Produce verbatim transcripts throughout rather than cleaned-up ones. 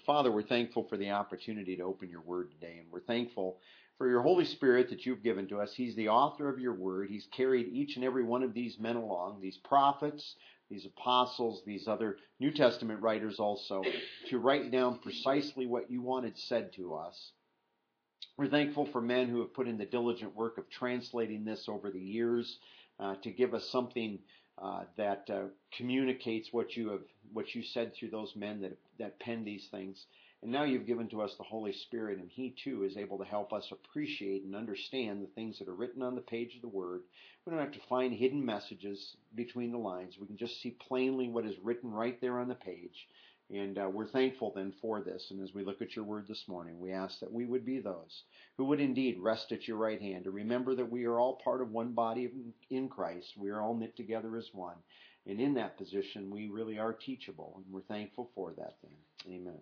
Father, we're thankful for the opportunity to open your word today, and we're thankful for your Holy Spirit that you've given to us. He's the author of your word. He's carried each and every one of these men along, these prophets, these apostles, these other New Testament writers also, to write down precisely what you wanted said to us. We're thankful for men who have put in the diligent work of translating this over the years uh, to give us something uh, that uh, communicates what you have, what you said through those men that that penned these things. And now you've given to us the Holy Spirit, and He too is able to help us appreciate and understand the things that are written on the page of the Word. We don't have to find hidden messages between the lines. We can just see plainly what is written right there on the page. And uh, we're thankful then for this. And as we look at your Word this morning, we ask that we would be those who would indeed rest at your right hand, to remember that we are all part of one body in Christ. We are all knit together as one. And in that position, we really are teachable. And we're thankful for that then. Amen.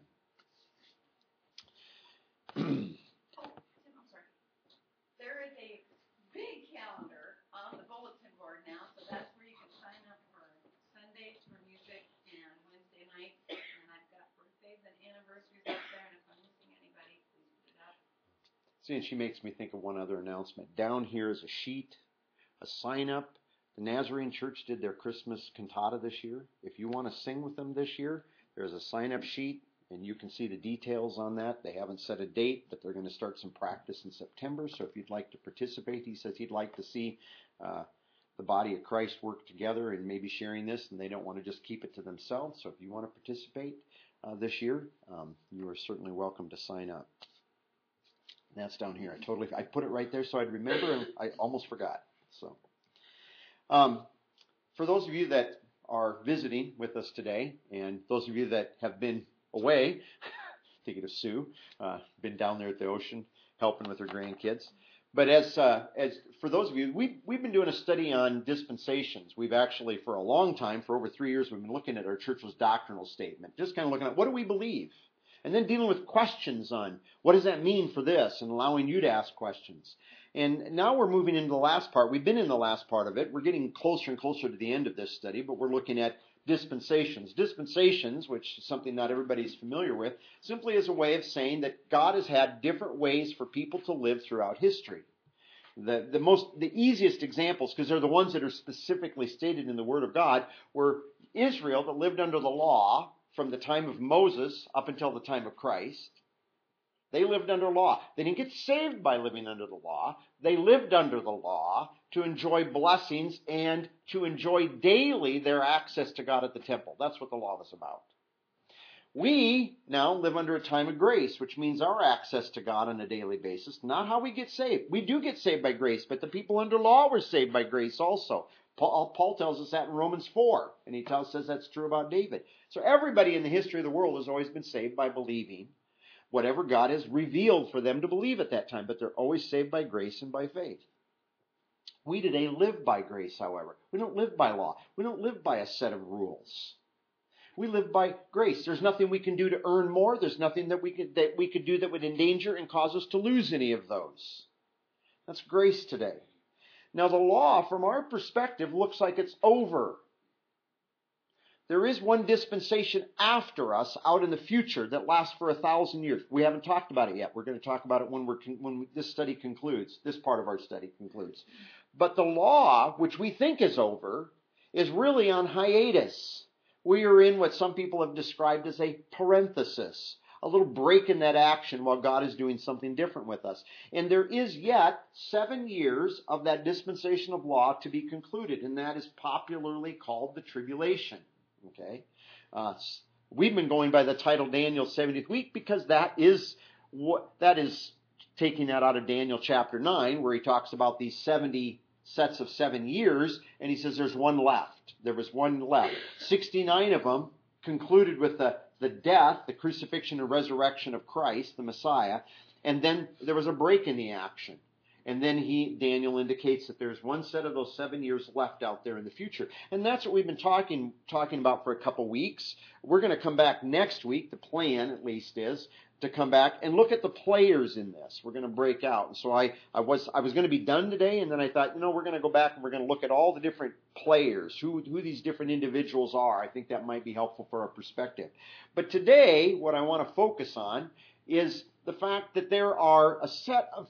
Oh, Tim, I'm sorry. There is a big calendar on the bulletin board now, so that's where you can sign up for Sundays for music and Wednesday nights. And I've got birthdays and anniversaries out there, and if I'm missing anybody, please put it up. See, and she makes me think of one other announcement. Down here is a sheet, a sign up. The Nazarene Church did their Christmas cantata this year. If you want to sing with them this year, there's a sign up sheet. And you can see the details on that. They haven't set a date, but they're going to start some practice in September. So if you'd like to participate, he says he'd like to see uh, the body of Christ work together and maybe sharing this, and they don't want to just keep it to themselves. So if you want to participate uh, this year, um, you are certainly welcome to sign up. And that's down here. I totally, I put it right there so I'd remember, and I almost forgot. So, um, for those of you that are visiting with us today, and those of you that have been away, thinking of Sue, uh, been down there at the ocean helping with her grandkids. But as uh, as for those of you, we've, we've been doing a study on dispensations. We've actually, for a long time, for over three years, we've been looking at our church's doctrinal statement, just kind of looking at what do we believe? And then dealing with questions on what does that mean for this, and allowing you to ask questions. And now we're moving into the last part. We've been in the last part of it. We're getting closer and closer to the end of this study, but we're looking at dispensations. Dispensations, which is something not everybody's familiar with, simply is a way of saying that God has had different ways for people to live throughout history. The, the most, the easiest examples, because they're the ones that are specifically stated in the Word of God, were Israel that lived under the law from the time of Moses up until the time of Christ. They lived under law. They didn't get saved by living under the law. They lived under the law to enjoy blessings and to enjoy daily their access to God at the temple. That's what the law was about. We now live under a time of grace, which means our access to God on a daily basis, not how we get saved. We do get saved by grace, but the people under law were saved by grace also. Paul, Paul tells us that in Romans four, and he tells us that's true about David. So everybody in the history of the world has always been saved by believing whatever God has revealed for them to believe at that time, but they're always saved by grace and by faith. We today live by grace, however. We don't live by law. We don't live by a set of rules. We live by grace. There's nothing we can do to earn more. There's nothing that we could, that we could do that would endanger and cause us to lose any of those. That's grace today. Now, the law, from our perspective, looks like it's over. There is one dispensation after us out in the future that lasts for a thousand years. We haven't talked about it yet. We're going to talk about it when we're when this study concludes. This part of our study concludes. But the law, which we think is over, is really on hiatus. We are in what some people have described as a parenthesis, a little break in that action while God is doing something different with us. And there is yet seven years of that dispensation of law to be concluded, and that is popularly called the tribulation. Okay, uh, we've been going by the title Daniel's seventieth week because that is what that is taking that out of Daniel chapter nine, where he talks about these seventy sets of seven years, and he says there's one left. There was one left. sixty-nine of them concluded with the, the death, the crucifixion and resurrection of Christ, the Messiah, and then there was a break in the action. And then he, Daniel indicates that there's one set of those seven years left out there in the future. And that's what we've been talking talking about for a couple weeks. We're going to come back next week, the plan at least is, to come back and look at the players in this. We're going to break out. And so I, I was I was going to be done today, and then I thought, you know, we're going to go back and we're going to look at all the different players, who, who these different individuals are. I think that might be helpful for our perspective. But today, what I want to focus on is the fact that there are a set of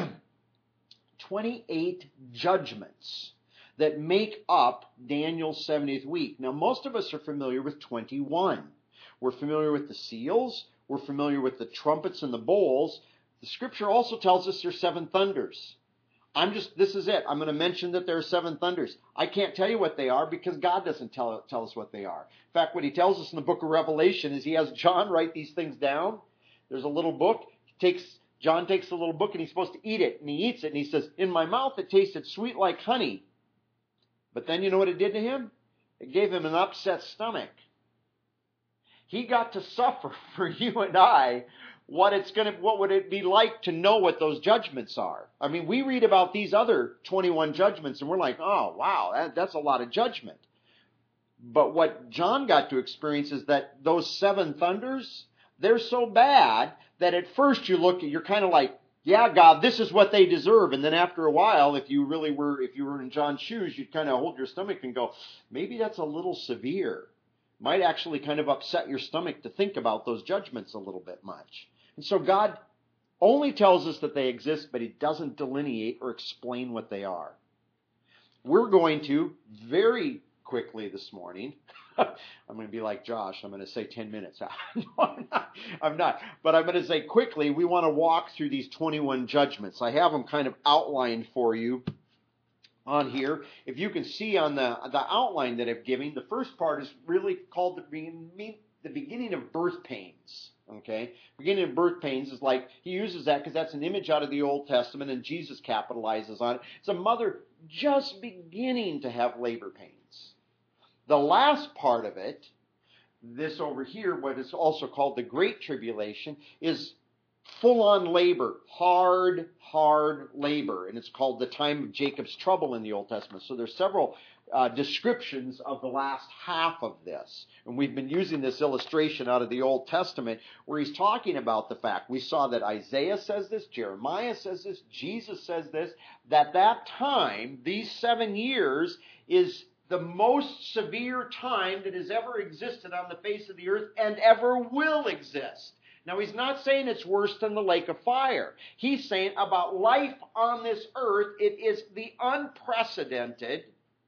twenty-eight judgments that make up Daniel's seventieth week. Now, most of us are familiar with twenty-one. We're familiar with the seals. We're familiar with the trumpets and the bowls. The scripture also tells us there's seven thunders. I'm just, this is it. I'm going to mention that there are seven thunders. I can't tell you what they are because God doesn't tell, tell us what they are. In fact, what he tells us in the book of Revelation is he has John write these things down. There's a little book. He takes John takes the little book and he's supposed to eat it. And he eats it and he says, in my mouth it tasted sweet like honey. But then you know what it did to him? It gave him an upset stomach. He got to suffer for you and I what it's going to, what would it be like to know what those judgments are. I mean, we read about these other twenty-one judgments and we're like, oh, wow, that, that's a lot of judgment. But what John got to experience is that those seven thunders, they're so bad that at first you look at, you're kind of like, yeah, God, this is what they deserve. And then after a while, if you really were, if you were in John's shoes, you'd kind of hold your stomach and go, maybe that's a little severe. Might actually kind of upset your stomach to think about those judgments a little bit much. And so God only tells us that they exist, but he doesn't delineate or explain what they are. We're going to very quickly this morning, I'm going to be like Josh, I'm going to say ten minutes. No, I'm not. I'm not. But I'm going to say quickly, we want to walk through these twenty-one judgments. I have them kind of outlined for you on here. If you can see on the, the outline that I'm giving, the first part is really called the, the beginning of birth pains. Okay? Beginning of birth pains is like, he uses that because that's an image out of the Old Testament and Jesus capitalizes on it. It's a mother just beginning to have labor pains. The last part of it, this over here, what is also called the Great Tribulation, is full-on labor, hard, hard labor, and it's called the time of Jacob's trouble in the Old Testament. So there's several uh, descriptions of the last half of this, and we've been using this illustration out of the Old Testament where he's talking about the fact, we saw that Isaiah says this, Jeremiah says this, Jesus says this, that that time, these seven years, is the most severe time that has ever existed on the face of the earth and ever will exist. Now, he's not saying it's worse than the lake of fire. He's saying about life on this earth, it is the unprecedented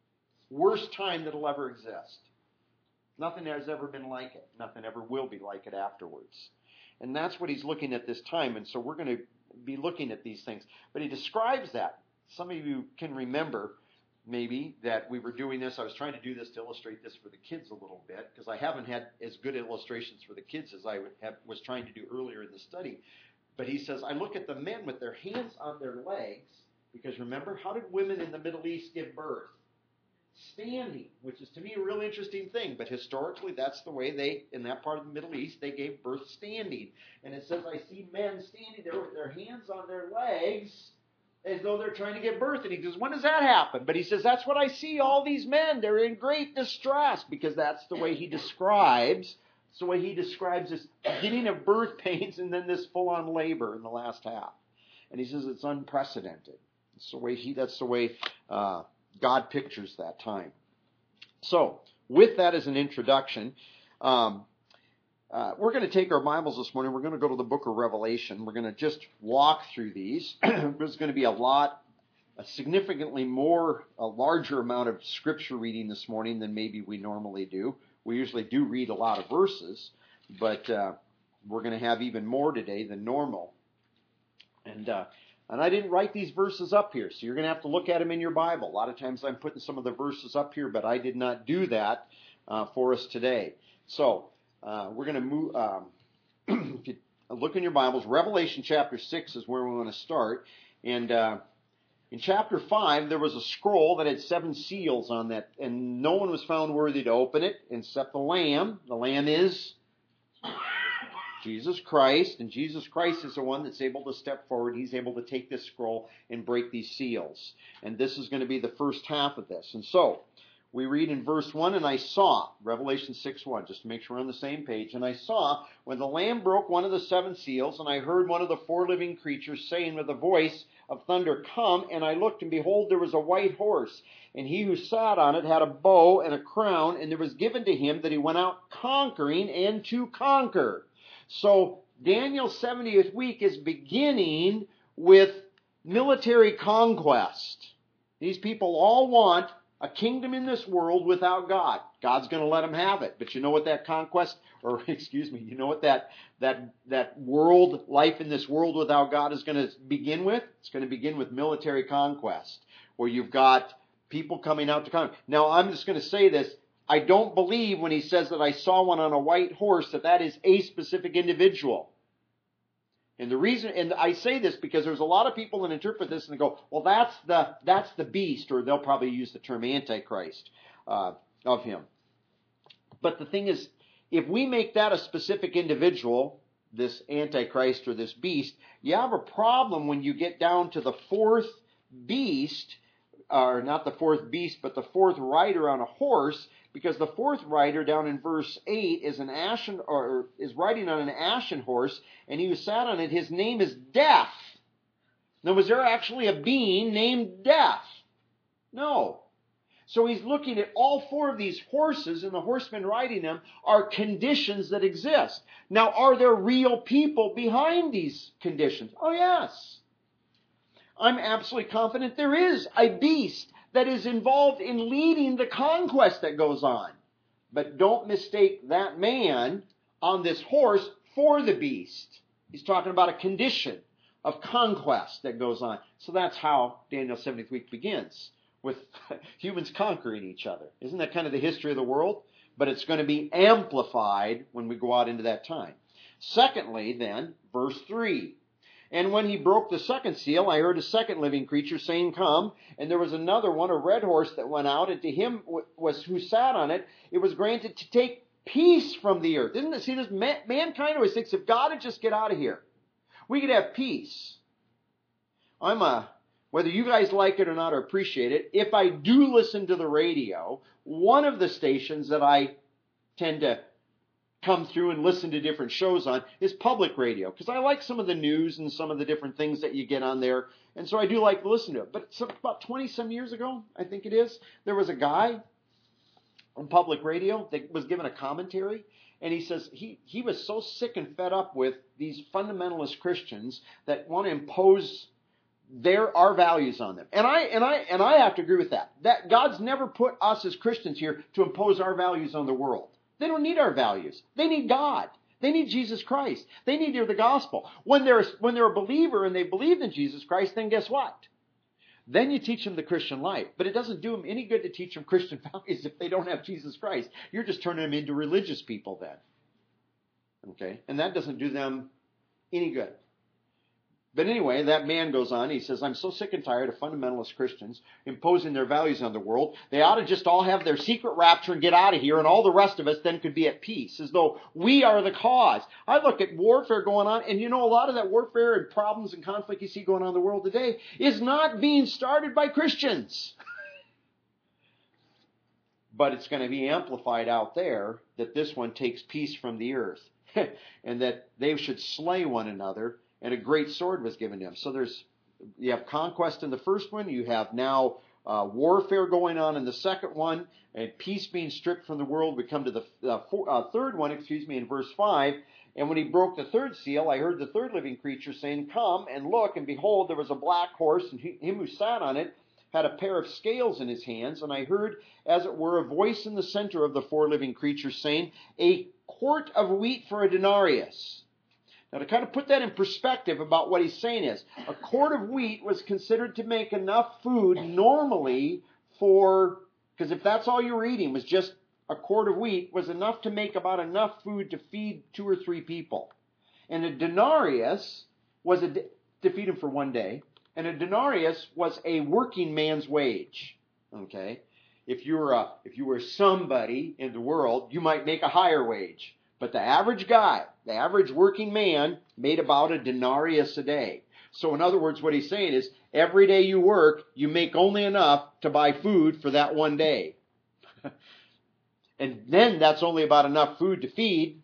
worst time that will ever exist. Nothing has ever been like it. Nothing ever will be like it afterwards. And that's what he's looking at this time. And so we're going to be looking at these things. But he describes that. Some of you can remember maybe that we were doing this. I was trying to do this to illustrate this for the kids a little bit because I haven't had as good illustrations for the kids as I would have, was trying to do earlier in the study. But he says, I look at the men with their hands on their legs because remember, how did women in the Middle East give birth? Standing, which is to me a really interesting thing. But historically, that's the way they, in that part of the Middle East, they gave birth standing. And it says, I see men standing there with their hands on their legs as though they're trying to give birth. And he goes, when does that happen? But he says, that's what I see, all these men. They're in great distress because that's the way he describes, it's the way he describes this beginning of birth pains and then this full-on labor in the last half. And he says it's unprecedented. It's the way he, that's the way uh, God pictures that time. So, with that as an introduction, um, Uh, we're going to take our Bibles this morning. We're going to go to the book of Revelation. We're going to just walk through these. There's going to be a lot, a significantly more, a larger amount of scripture reading this morning than maybe we normally do. We usually do read a lot of verses, but uh, we're going to have even more today than normal. And uh, and I didn't write these verses up here, so you're going to have to look at them in your Bible. A lot of times I'm putting some of the verses up here, but I did not do that uh, for us today. So, Uh, we're going to move, um, if you look in your Bibles, Revelation chapter six is where we want to start. And uh, in chapter five, there was a scroll that had seven seals on that, and no one was found worthy to open it except the Lamb. The Lamb is Jesus Christ, and Jesus Christ is the one that's able to step forward. He's able to take this scroll and break these seals. And this is going to be the first half of this. And so, we read in verse one, and I saw, Revelation six one, just to make sure we're on the same page, and I saw when the Lamb broke one of the seven seals, and I heard one of the four living creatures saying with a voice of thunder, Come, and I looked, and behold, there was a white horse, and he who sat on it had a bow and a crown, and there was given to him that he went out conquering and to conquer. So, Daniel's seventieth week is beginning with military conquest. These people all want a kingdom in this world without God. God's going to let them have it. But you know what that conquest, or excuse me, you know what that that that world, life in this world without God is going to begin with? It's going to begin with military conquest, where you've got people coming out to conquer. Now, I'm just going to say this. I don't believe when he says that I saw one on a white horse that that is a specific individual. And the reason, and I say this because there's a lot of people that interpret this and they go, well, that's the that's the beast, or they'll probably use the term Antichrist uh, of him. But the thing is, if we make that a specific individual, this Antichrist or this beast, you have a problem when you get down to the fourth beast, or not the fourth beast, but the fourth rider on a horse, because the fourth rider down in verse eight is an ashen, or is riding on an ashen horse, and he who sat on it, his name is Death. Now, was there actually a being named Death? No. So he's looking at all four of these horses, and the horsemen riding them are conditions that exist. Now, are there real people behind these conditions? Oh, yes. I'm absolutely confident there is a beast that is involved in leading the conquest that goes on. But don't mistake that man on this horse for the beast. He's talking about a condition of conquest that goes on. So that's how Daniel's seventieth week begins, with humans conquering each other. Isn't that kind of the history of the world? But it's going to be amplified when we go out into that time. Secondly, then, verse three. And when he broke the second seal, I heard a second living creature saying, Come. And there was another one, a red horse, that went out, and to him was who sat on it, it was granted to take peace from the earth. Isn't it? See, this man, mankind always thinks, if God would just get out of here, we could have peace. I'm a, whether you guys like it or not or appreciate it, if I do listen to the radio, one of the stations that I tend to come through and listen to different shows on is public radio, because I like some of the news and some of the different things that you get on there, and so I do like to listen to it. But it's about twenty some years ago, I think it is, there was a guy on public radio that was given a commentary, and he says he, he was so sick and fed up with these fundamentalist Christians that want to impose their our values on them. And I and I and I have to agree with that. That God's never put us as Christians here to impose our values on the world. They don't need our values. They need God. They need Jesus Christ. They need to hear the gospel. When they're, when they're a believer and they believe in Jesus Christ, then guess what? Then you teach them the Christian life. But it doesn't do them any good to teach them Christian values if they don't have Jesus Christ. You're just turning them into religious people then. Okay? And that doesn't do them any good. But anyway, that man goes on. He says, I'm so sick and tired of fundamentalist Christians imposing their values on the world. They ought to just all have their secret rapture and get out of here, and all the rest of us then could be at peace, as though we are the cause. I look at warfare going on, and you know, a lot of that warfare and problems and conflict you see going on in the world today is not being started by Christians. But it's going to be amplified out there that this one takes peace from the earth, and that they should slay one another. And a great sword was given to him. So there's, you have conquest in the first one. You have now uh, warfare going on in the second one, and peace being stripped from the world. We come to the uh, four, uh, third one, excuse me, in verse five. And when he broke the third seal, I heard the third living creature saying, Come and look, and behold, there was a black horse, and he, him who sat on it had a pair of scales in his hands. And I heard, as it were, a voice in the center of the four living creatures saying, A quart of wheat for a denarius. Now, to kind of put that in perspective about what he's saying is, a quart of wheat was considered to make enough food normally for, because if that's all you were eating was just a quart of wheat, was enough to make about enough food to feed two or three people. And a denarius was a, to feed them for one day, and a denarius was a working man's wage. Okay? If you were a, if you were somebody in the world, you might make a higher wage. But the average guy, the average working man, made about a denarius a day. So in other words, what he's saying is, every day you work, you make only enough to buy food for that one day. And then that's only about enough food to feed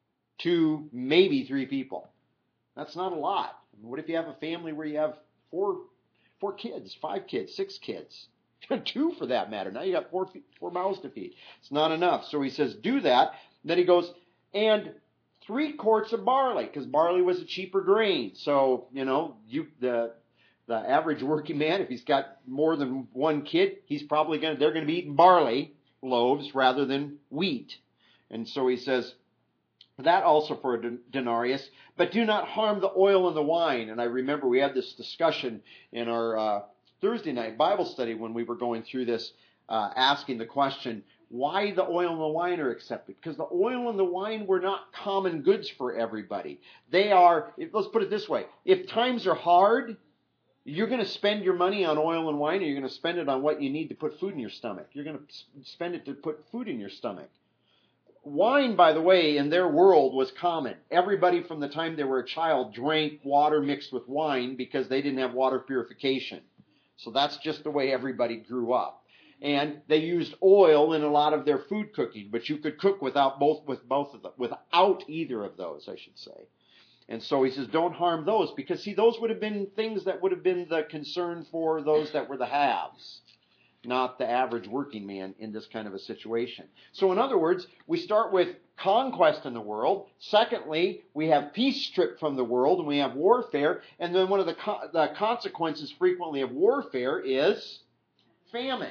two, maybe three people. That's not a lot. What if you have a family where you have four, four kids, five kids, six kids, two for that matter? Now you got four, four mouths to feed. It's not enough. So he says, do that. Then he goes, and three quarts of barley, because barley was a cheaper grain. So, you know, you the the average working man, if he's got more than one kid, he's probably going to, they're going to be eating barley loaves rather than wheat. And so he says, that also for a denarius, but do not harm the oil and the wine. And I remember we had this discussion in our uh, Thursday night Bible study when we were going through this, uh, asking the question, why the oil and the wine are accepted? Because the oil and the wine were not common goods for everybody. They are, let's put it this way, if times are hard, you're going to spend your money on oil and wine, or you're going to spend it on what you need to put food in your stomach. You're going to spend it to put food in your stomach. Wine, by the way, in their world was common. Everybody from the time they were a child drank water mixed with wine because they didn't have water purification. So that's just the way everybody grew up. And they used oil in a lot of their food cooking, but you could cook without both with both of them, without either of those, I should say. And so he says, don't harm those, because see, those would have been things that would have been the concern for those that were the haves, not the average working man in this kind of a situation. So in other words, we start with conquest in the world. Secondly, we have peace stripped from the world, and we have warfare. And then one of the, co- the consequences frequently of warfare is famine.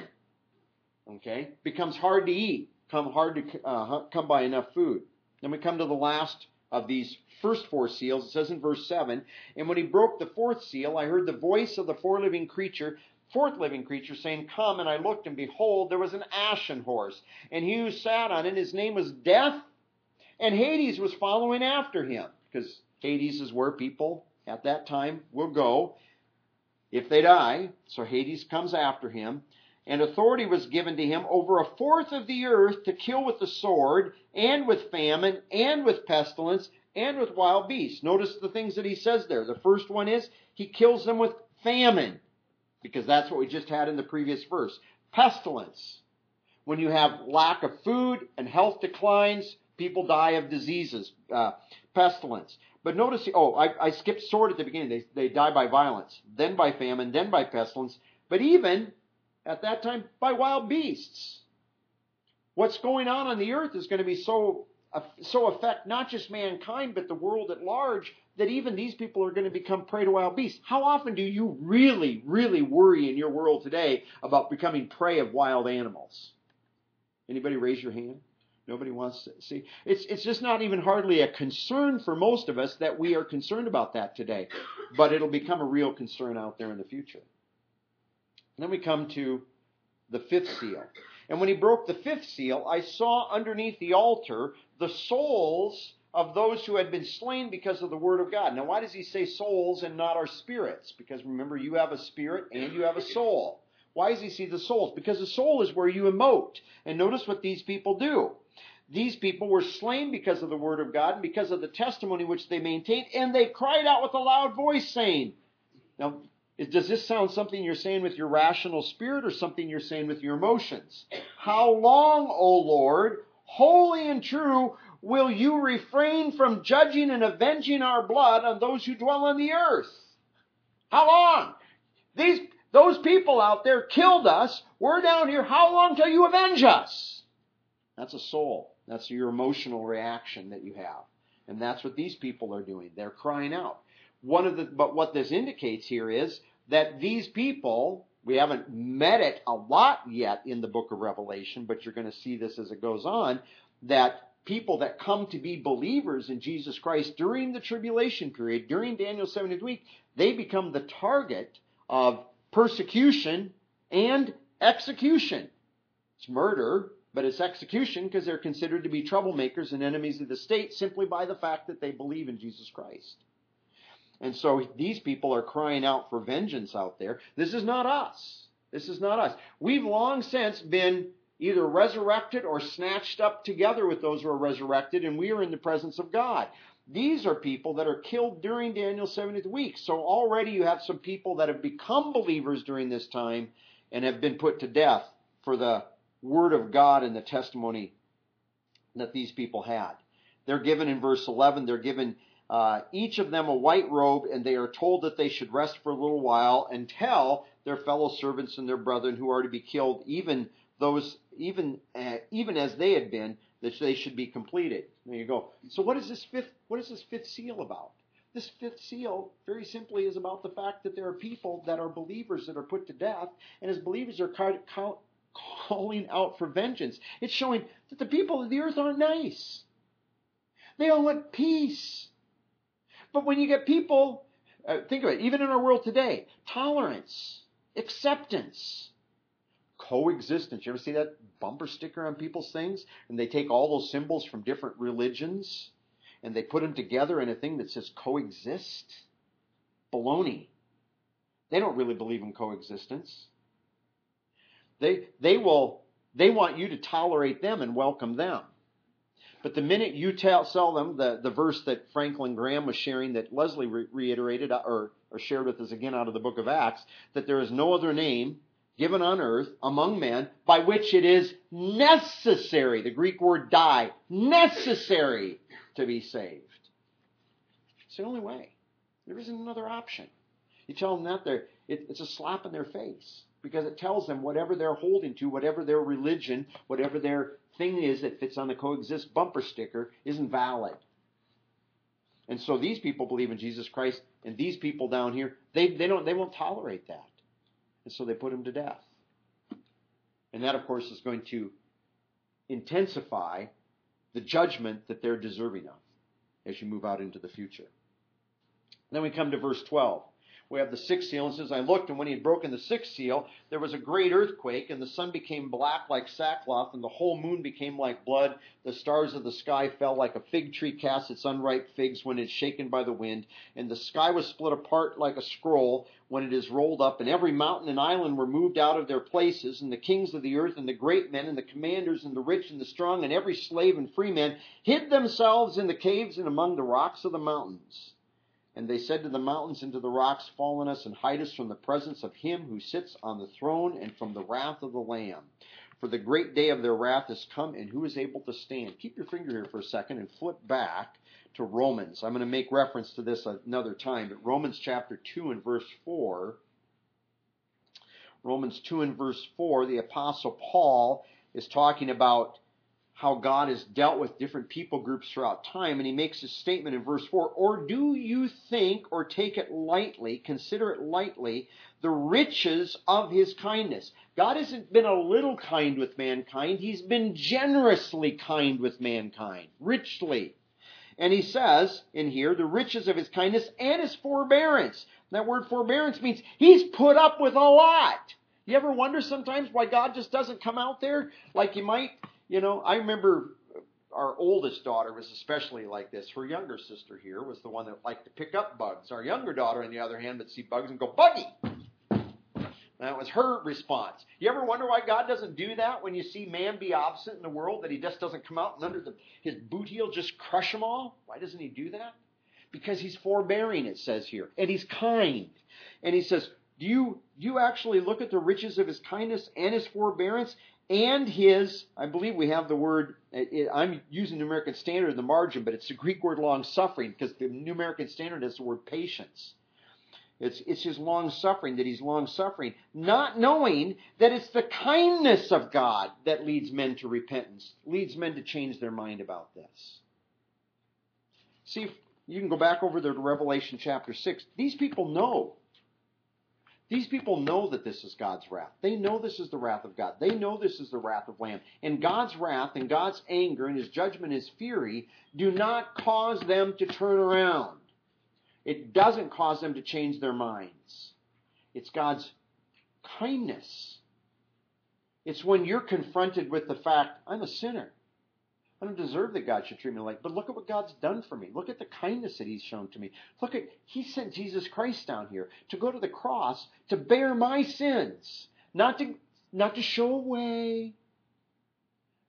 Okay? Becomes hard to eat, come hard to uh, come by enough food. Then we come to the last of these first four seals. It says in verse seven, and when he broke the fourth seal, I heard the voice of the four living creature, fourth living creature, saying, come, and I looked, and behold, there was an ashen horse, and he who sat on it, his name was Death, and Hades was following after him, because Hades is where people at that time will go if they die. So Hades comes after him. And authority was given to him over a fourth of the earth to kill with the sword, and with famine, and with pestilence, and with wild beasts. Notice the things that he says there. The first one is, he kills them with famine, because that's what we just had in the previous verse. Pestilence. When you have lack of food and health declines, people die of diseases. Uh, pestilence. But notice, oh, I, I skipped sword at the beginning. They, they die by violence, then by famine, then by pestilence. But even at that time, by wild beasts. What's going on on the earth is going to be so, so affect not just mankind, but the world at large, that even these people are going to become prey to wild beasts. How often do you really, really worry in your world today about becoming prey of wild animals? Anybody raise your hand? Nobody wants to see. It's, it's just not even hardly a concern for most of us that we are concerned about that today. But it'll become a real concern out there in the future. Then we come to the fifth seal. And when he broke the fifth seal, I saw underneath the altar the souls of those who had been slain because of the word of God. Now, why does he say souls and not our spirits? Because remember, you have a spirit and you have a soul. Why does he see the souls? Because the soul is where you emote. And notice what these people do. These people were slain because of the word of God and because of the testimony which they maintained. And they cried out with a loud voice, saying, now, does this sound something you're saying with your rational spirit or something you're saying with your emotions? How long, O Lord, holy and true, will you refrain from judging and avenging our blood on those who dwell on the earth? How long? These, those people out there killed us. We're down here. How long till you avenge us? That's a soul. That's your emotional reaction that you have. And that's what these people are doing. They're crying out. One of the, but what this indicates here is that these people, we haven't met it a lot yet in the book of Revelation, but you're going to see this as it goes on, that people that come to be believers in Jesus Christ during the tribulation period, during Daniel's seventieth week, they become the target of persecution and execution. It's murder, but it's execution because they're considered to be troublemakers and enemies of the state simply by the fact that they believe in Jesus Christ. And so these people are crying out for vengeance out there. This is not us. This is not us. We've long since been either resurrected or snatched up together with those who are resurrected, and we are in the presence of God. These are people that are killed during Daniel's seventieth week. So already you have some people that have become believers during this time and have been put to death for the word of God and the testimony that these people had. They're given in verse eleven, they're given uh, each of them a white robe, and they are told that they should rest for a little while until their fellow servants and their brethren who are to be killed, even those, even uh, even as they had been, that they should be completed. There you go. So what is this fifth? What is this fifth seal about? This fifth seal, very simply, is about the fact that there are people that are believers that are put to death, and as believers are calling out for vengeance. It's showing that the people of the earth aren't nice. They don't want peace. But when you get people, uh, think of it, even in our world today, tolerance, acceptance, coexistence. You ever see that bumper sticker on people's things? And they take all those symbols from different religions and they put them together in a thing that says coexist. Baloney. They don't really believe in coexistence. They, they will, they want you to tolerate them and welcome them. But the minute you tell, sell them the, the verse that Franklin Graham was sharing, that Leslie re- reiterated or, or shared with us again out of the book of Acts, that there is no other name given on earth among men by which it is necessary, the Greek word die, necessary to be saved. It's the only way. There isn't another option. You tell them that, they're, it, it's a slap in their face, because it tells them whatever they're holding to, whatever their religion, whatever their thing is that fits on the coexist bumper sticker isn't valid. And so these people believe in Jesus Christ, and these people down here, they, they don't they won't tolerate that. And so they put him to death. And that, of course, is going to intensify the judgment that they're deserving of as you move out into the future. Then we come to verse twelve. We have the sixth seal, and it says, I looked, and when he had broken the sixth seal, there was a great earthquake, and the sun became black like sackcloth, and the whole moon became like blood. The stars of the sky fell like a fig tree casts its unripe figs when it is shaken by the wind. And the sky was split apart like a scroll when it is rolled up, and every mountain and island were moved out of their places, and the kings of the earth, and the great men, and the commanders, and the rich, and the strong, and every slave and free man hid themselves in the caves and among the rocks of the mountains. And they said to the mountains and to the rocks, fall on us and hide us from the presence of him who sits on the throne and from the wrath of the Lamb. For the great day of their wrath has come, and who is able to stand? Keep your finger here for a second and flip back to Romans. I'm going to make reference to this another time, but Romans chapter two and verse four. Romans two and verse four, the Apostle Paul is talking about how God has dealt with different people groups throughout time, and he makes a statement in verse four, or do you think or take it lightly, consider it lightly, the riches of his kindness? God hasn't been a little kind with mankind, he's been generously kind with mankind, richly. And he says in here, the riches of his kindness and his forbearance. That word forbearance means he's put up with a lot. You ever wonder sometimes why God just doesn't come out there like you might? You know, I remember our oldest daughter was especially like this. Her younger sister here was the one that liked to pick up bugs. Our younger daughter, on the other hand, would see bugs and go, Buggy! That was her response. You ever wonder why God doesn't do that when you see man be obstinate in the world, that he just doesn't come out and under the, his boot heel just crush them all? Why doesn't he do that? Because he's forbearing, it says here. And he's kind. And he says, do you, do you actually look at the riches of his kindness and his forbearance? And his, I believe we have the word, it, I'm using the New American Standard in the margin, but it's the Greek word long-suffering, because the New American Standard has the word patience. It's, it's his long-suffering, that he's long-suffering, not knowing that it's the kindness of God that leads men to repentance, leads men to change their mind about this. See, if you can go back over there to Revelation chapter six. These people know. These people know that this is God's wrath. They know this is the wrath of God. They know this is the wrath of Lamb. And God's wrath and God's anger and his judgment, his fury, do not cause them to turn around. It doesn't cause them to change their minds. It's God's kindness. It's when you're confronted with the fact, I'm a sinner. I don't deserve that God should treat me like, but look at what God's done for me. Look at the kindness that he's shown to me. Look at, he sent Jesus Christ down here to go to the cross to bear my sins. Not to, not to show away,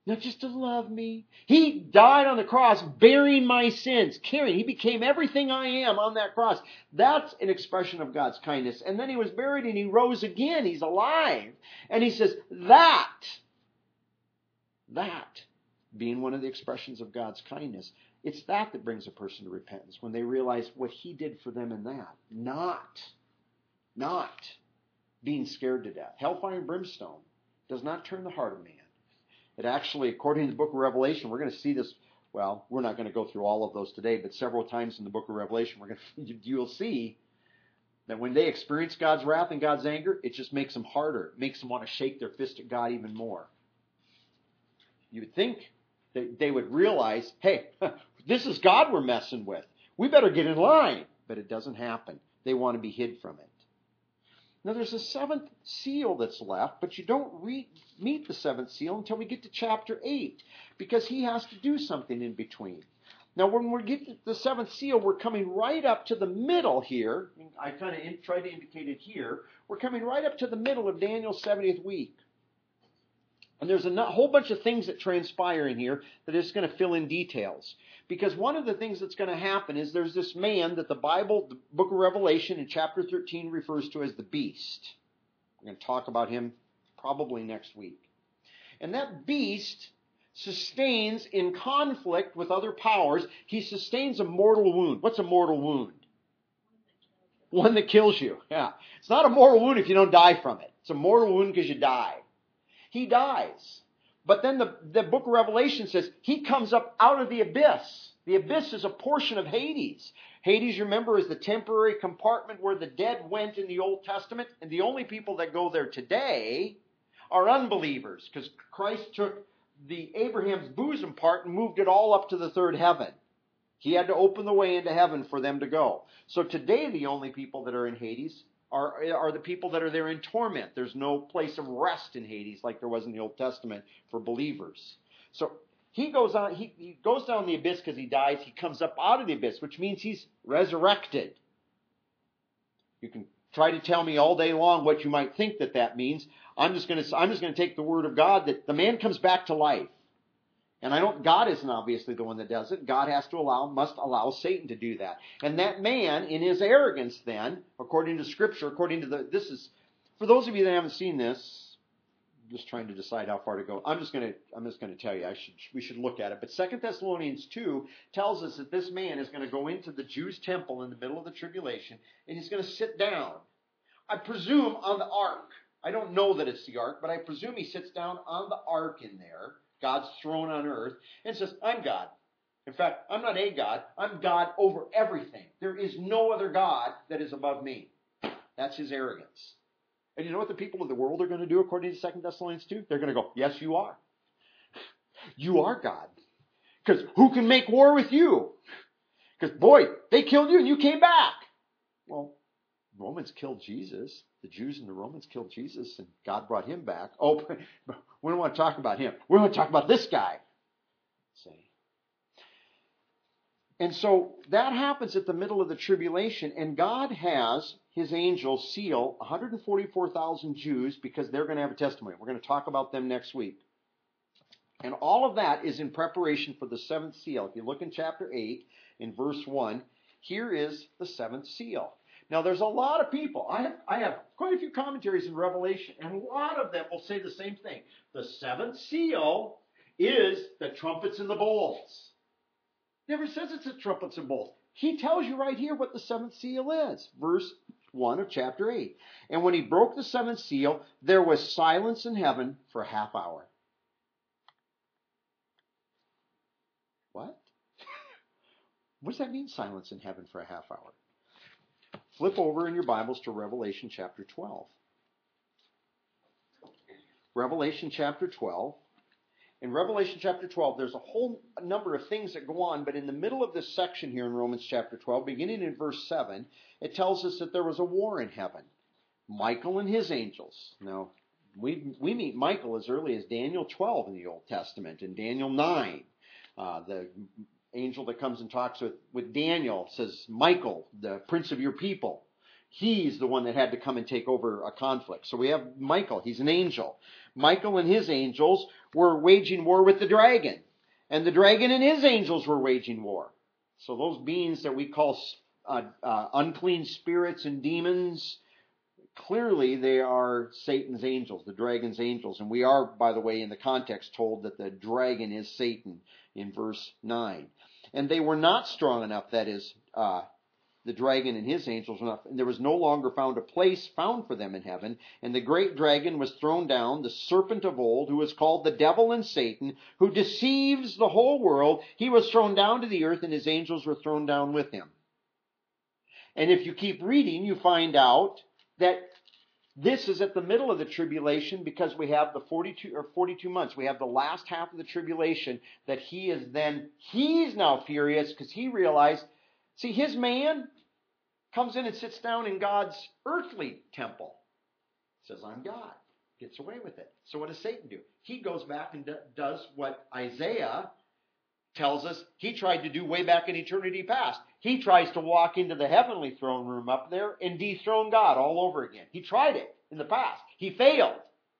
Not just to love me. He died on the cross bearing my sins, carrying. He became everything I am on that cross. That's an expression of God's kindness. And then he was buried and he rose again. He's alive. And he says, that, that being one of the expressions of God's kindness, it's that that brings a person to repentance when they realize what he did for them in that. Not, not being scared to death. Hellfire and brimstone does not turn the heart of man. It actually, according to the book of Revelation, we're going to see this, well, we're not going to go through all of those today, but several times in the book of Revelation, we're going to, you'll see that when they experience God's wrath and God's anger, it just makes them harder. It makes them want to shake their fist at God even more. You would think that they would realize, hey, this is God we're messing with. We better get in line. But it doesn't happen. They want to be hid from it. Now, there's a seventh seal that's left, but you don't re- meet the seventh seal until we get to chapter eight, because he has to do something in between. Now, when we get to the seventh seal, we're coming right up to the middle here. I kind of in, tried to indicate it here. We're coming right up to the middle of Daniel's seventieth week. And there's a whole bunch of things that transpire in here that is going to fill in details. Because one of the things that's going to happen is there's this man that the Bible, the book of Revelation in chapter thirteen refers to as the beast. We're going to talk about him probably next week. And that beast sustains in conflict with other powers, he sustains a mortal wound. What's a mortal wound? One that kills you. Yeah. It's not a mortal wound if you don't die from it. It's a mortal wound because you die. He dies. But then the, the book of Revelation says he comes up out of the abyss. The abyss is a portion of Hades. Hades, remember, is the temporary compartment where the dead went in the Old Testament. And the only people that go there today are unbelievers, because Christ took the Abraham's bosom part and moved it all up to the third heaven. He had to open the way into heaven for them to go. So today the only people that are in Hades Are, are the people that are there in torment. There's no place of rest in Hades like there was in the Old Testament for believers. So he goes on. He, he goes down the abyss because he dies. He comes up out of the abyss, which means he's resurrected. You can try to tell me all day long what you might think that that means. I'm just going to. I'm just going to take the word of God that the man comes back to life. And I don't, God isn't obviously the one that does it. God has to allow, must allow Satan to do that. And that man, in his arrogance then, according to Scripture, according to the, this is, for those of you that haven't seen this, I'm just trying to decide how far to go. I'm just going to, I'm just going to tell you, I should, we should look at it. But Second Thessalonians two tells us that this man is going to go into the Jews' temple in the middle of the tribulation, and he's going to sit down. I presume on the ark. I don't know that it's the ark, but I presume he sits down on the ark in there, God's throne on earth, and says, I'm God. In fact, I'm not a God. I'm God over everything. There is no other God that is above me. That's his arrogance. And you know what the people of the world are going to do according to Second Thessalonians two? They're going to go, yes, you are. You are God. Because who can make war with you? Because, boy, they killed you and you came back. Well, Romans killed Jesus. The Jews and the Romans killed Jesus, and God brought him back. Oh, we don't want to talk about him. We want to talk about this guy. See? And so that happens at the middle of the tribulation, and God has his angels seal one hundred forty-four thousand Jews because they're going to have a testimony. We're going to talk about them next week. And all of that is in preparation for the seventh seal. If you look in chapter eight, in verse one, here is the seventh seal. Now, there's a lot of people. I have, I have quite a few commentaries in Revelation, and a lot of them will say the same thing. The seventh seal is the trumpets and the bowls. Never says it's the trumpets and bowls. He tells you right here what the seventh seal is. Verse one of chapter eight. And when he broke the seventh seal, there was silence in heaven for a half hour. What? What does that mean, silence in heaven for a half hour? Flip over in your Bibles to Revelation chapter twelve. Revelation chapter twelve. In Revelation chapter twelve, there's a whole number of things that go on, but in the middle of this section here in Romans chapter twelve, beginning in verse seven, it tells us that there was a war in heaven. Michael and his angels. Now, we we meet Michael as early as Daniel twelve in the Old Testament, and Daniel nine. Uh, the angel that comes and talks with, with Daniel says, Michael, the prince of your people. He's the one that had to come and take over a conflict. So we have Michael. He's an angel. Michael and his angels were waging war with the dragon. And the dragon and his angels were waging war. So those beings that we call uh, uh, unclean spirits and demons, clearly they are Satan's angels, the dragon's angels. And we are, by the way, in the context told that the dragon is Satan in verse nine. And they were not strong enough, that is, uh, the dragon and his angels were not, and there was no longer found a place found for them in heaven. And the great dragon was thrown down, the serpent of old, who is called the devil and Satan, who deceives the whole world. He was thrown down to the earth, and his angels were thrown down with him. And if you keep reading, you find out that this is at the middle of the tribulation, because we have the forty-two or forty-two months. We have the last half of the tribulation that he is then, he's now furious because he realized, see, his man comes in and sits down in God's earthly temple. Says, I'm God. Gets away with it. So what does Satan do? He goes back and does what Isaiah tells us he tried to do way back in eternity past. He tries to walk into the heavenly throne room up there and dethrone God all over again. He tried it in the past. He failed.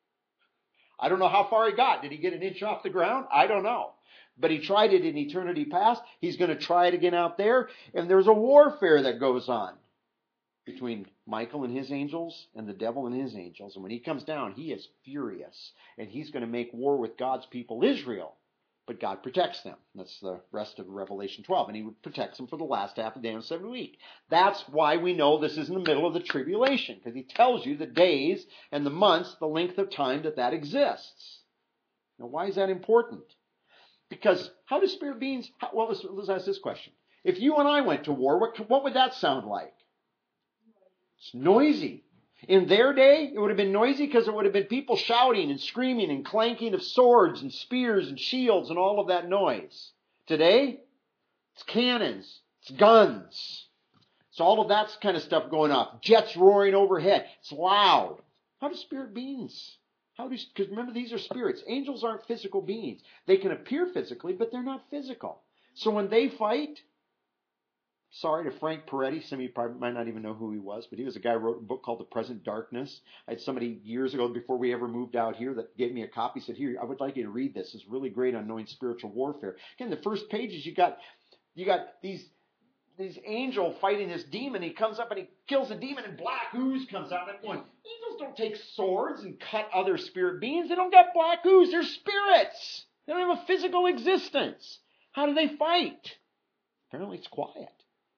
I don't know how far he got. Did he get an inch off the ground? I don't know. But he tried it in eternity past. He's going to try it again out there. And there's a warfare that goes on between Michael and his angels and the devil and his angels. And when he comes down, he is furious. And he's going to make war with God's people, Israel. But God protects them. That's the rest of Revelation twelve. And he protects them for the last half of Daniel's seventh week. That's why we know this is in the middle of the tribulation. Because he tells you the days and the months, the length of time that that exists. Now, why is that important? Because how do spirit beings, how, well, let's, let's ask this question. If you and I went to war, what, what would that sound like? It's noisy. In their day, it would have been noisy because it would have been people shouting and screaming and clanking of swords and spears and shields and all of that noise. Today, it's cannons, it's guns. So all of that kind of stuff going off. Jets roaring overhead. It's loud. How do spirit beings? How do? Because remember, these are spirits. Angels aren't physical beings. They can appear physically, but they're not physical. So when they fight, sorry to Frank Peretti, some of you probably might not even know who he was, but he was a guy who wrote a book called The Present Darkness. I had somebody years ago, before we ever moved out here, that gave me a copy, said, here, I would like you to read this. It's really great on knowing spiritual warfare. Again, the first pages, you got you got these these angel fighting this demon. He comes up and he kills the demon, and black ooze comes out. And I'm going, angels don't take swords and cut other spirit beings. They don't get black ooze. They're spirits. They don't have a physical existence. How do they fight? Apparently it's quiet.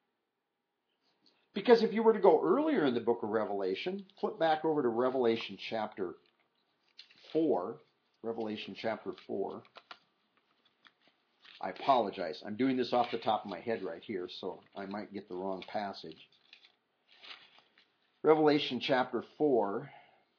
Because if you were to go earlier in the book of Revelation, flip back over to Revelation chapter four. Revelation chapter four. I apologize. I'm doing this off the top of my head right here, so I might get the wrong passage. Revelation chapter four.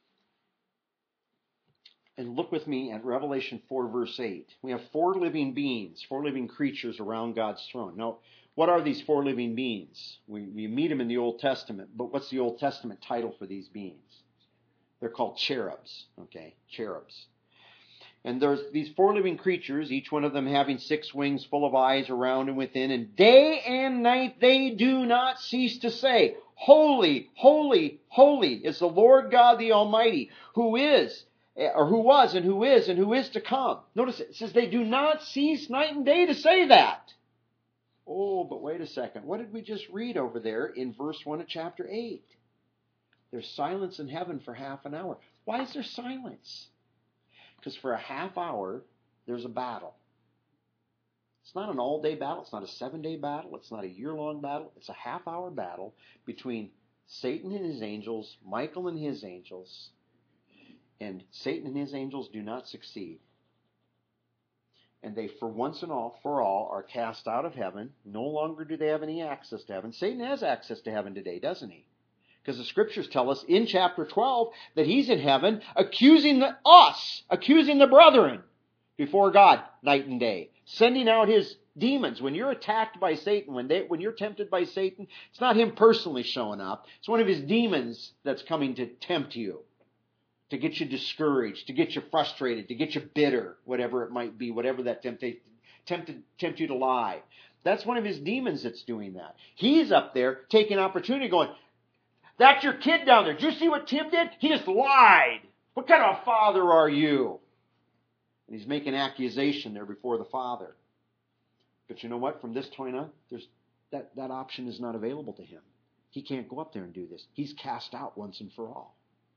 And look with me at Revelation four, verse eight. We have four living beings, four living creatures around God's throne. Now, what are these four living beings? We, we meet them in the Old Testament, but what's the Old Testament title for these beings? They're called cherubs, okay? Cherubs. And there's these four living creatures, each one of them having six wings full of eyes around and within, and day and night they do not cease to say, Holy, holy, holy is the Lord God the Almighty, who is, or who was, and who is, and who is to come. Notice it says they do not cease night and day to say that. Oh, but wait a second. What did we just read over there in verse one of chapter eight? There's silence in heaven for half an hour. Why is there silence? Because for a half hour, there's a battle. It's not an all-day battle. It's not a seven-day battle. It's not a year-long battle. It's a half-hour battle between Satan and his angels, Michael and his angels. And Satan and his angels do not succeed. And they, for once and all, for all, are cast out of heaven. No longer do they have any access to heaven. Satan has access to heaven today, doesn't he? Because the scriptures tell us in chapter twelve that he's in heaven accusing the, us, accusing the brethren before God night and day, sending out his demons. When you're attacked by Satan, when they, when you're tempted by Satan, it's not him personally showing up. It's one of his demons that's coming to tempt you, to get you discouraged, to get you frustrated, to get you bitter, whatever it might be, whatever that temptation, tempted, tempt you to lie. That's one of his demons that's doing that. He's up there taking opportunity going, that's your kid down there. Did you see what Tim did? He just lied. What kind of a father are you? And he's making accusation there before the Father. But you know what? From this point on, there's that, that option is not available to him. He can't go up there and do this. He's cast out once and for all.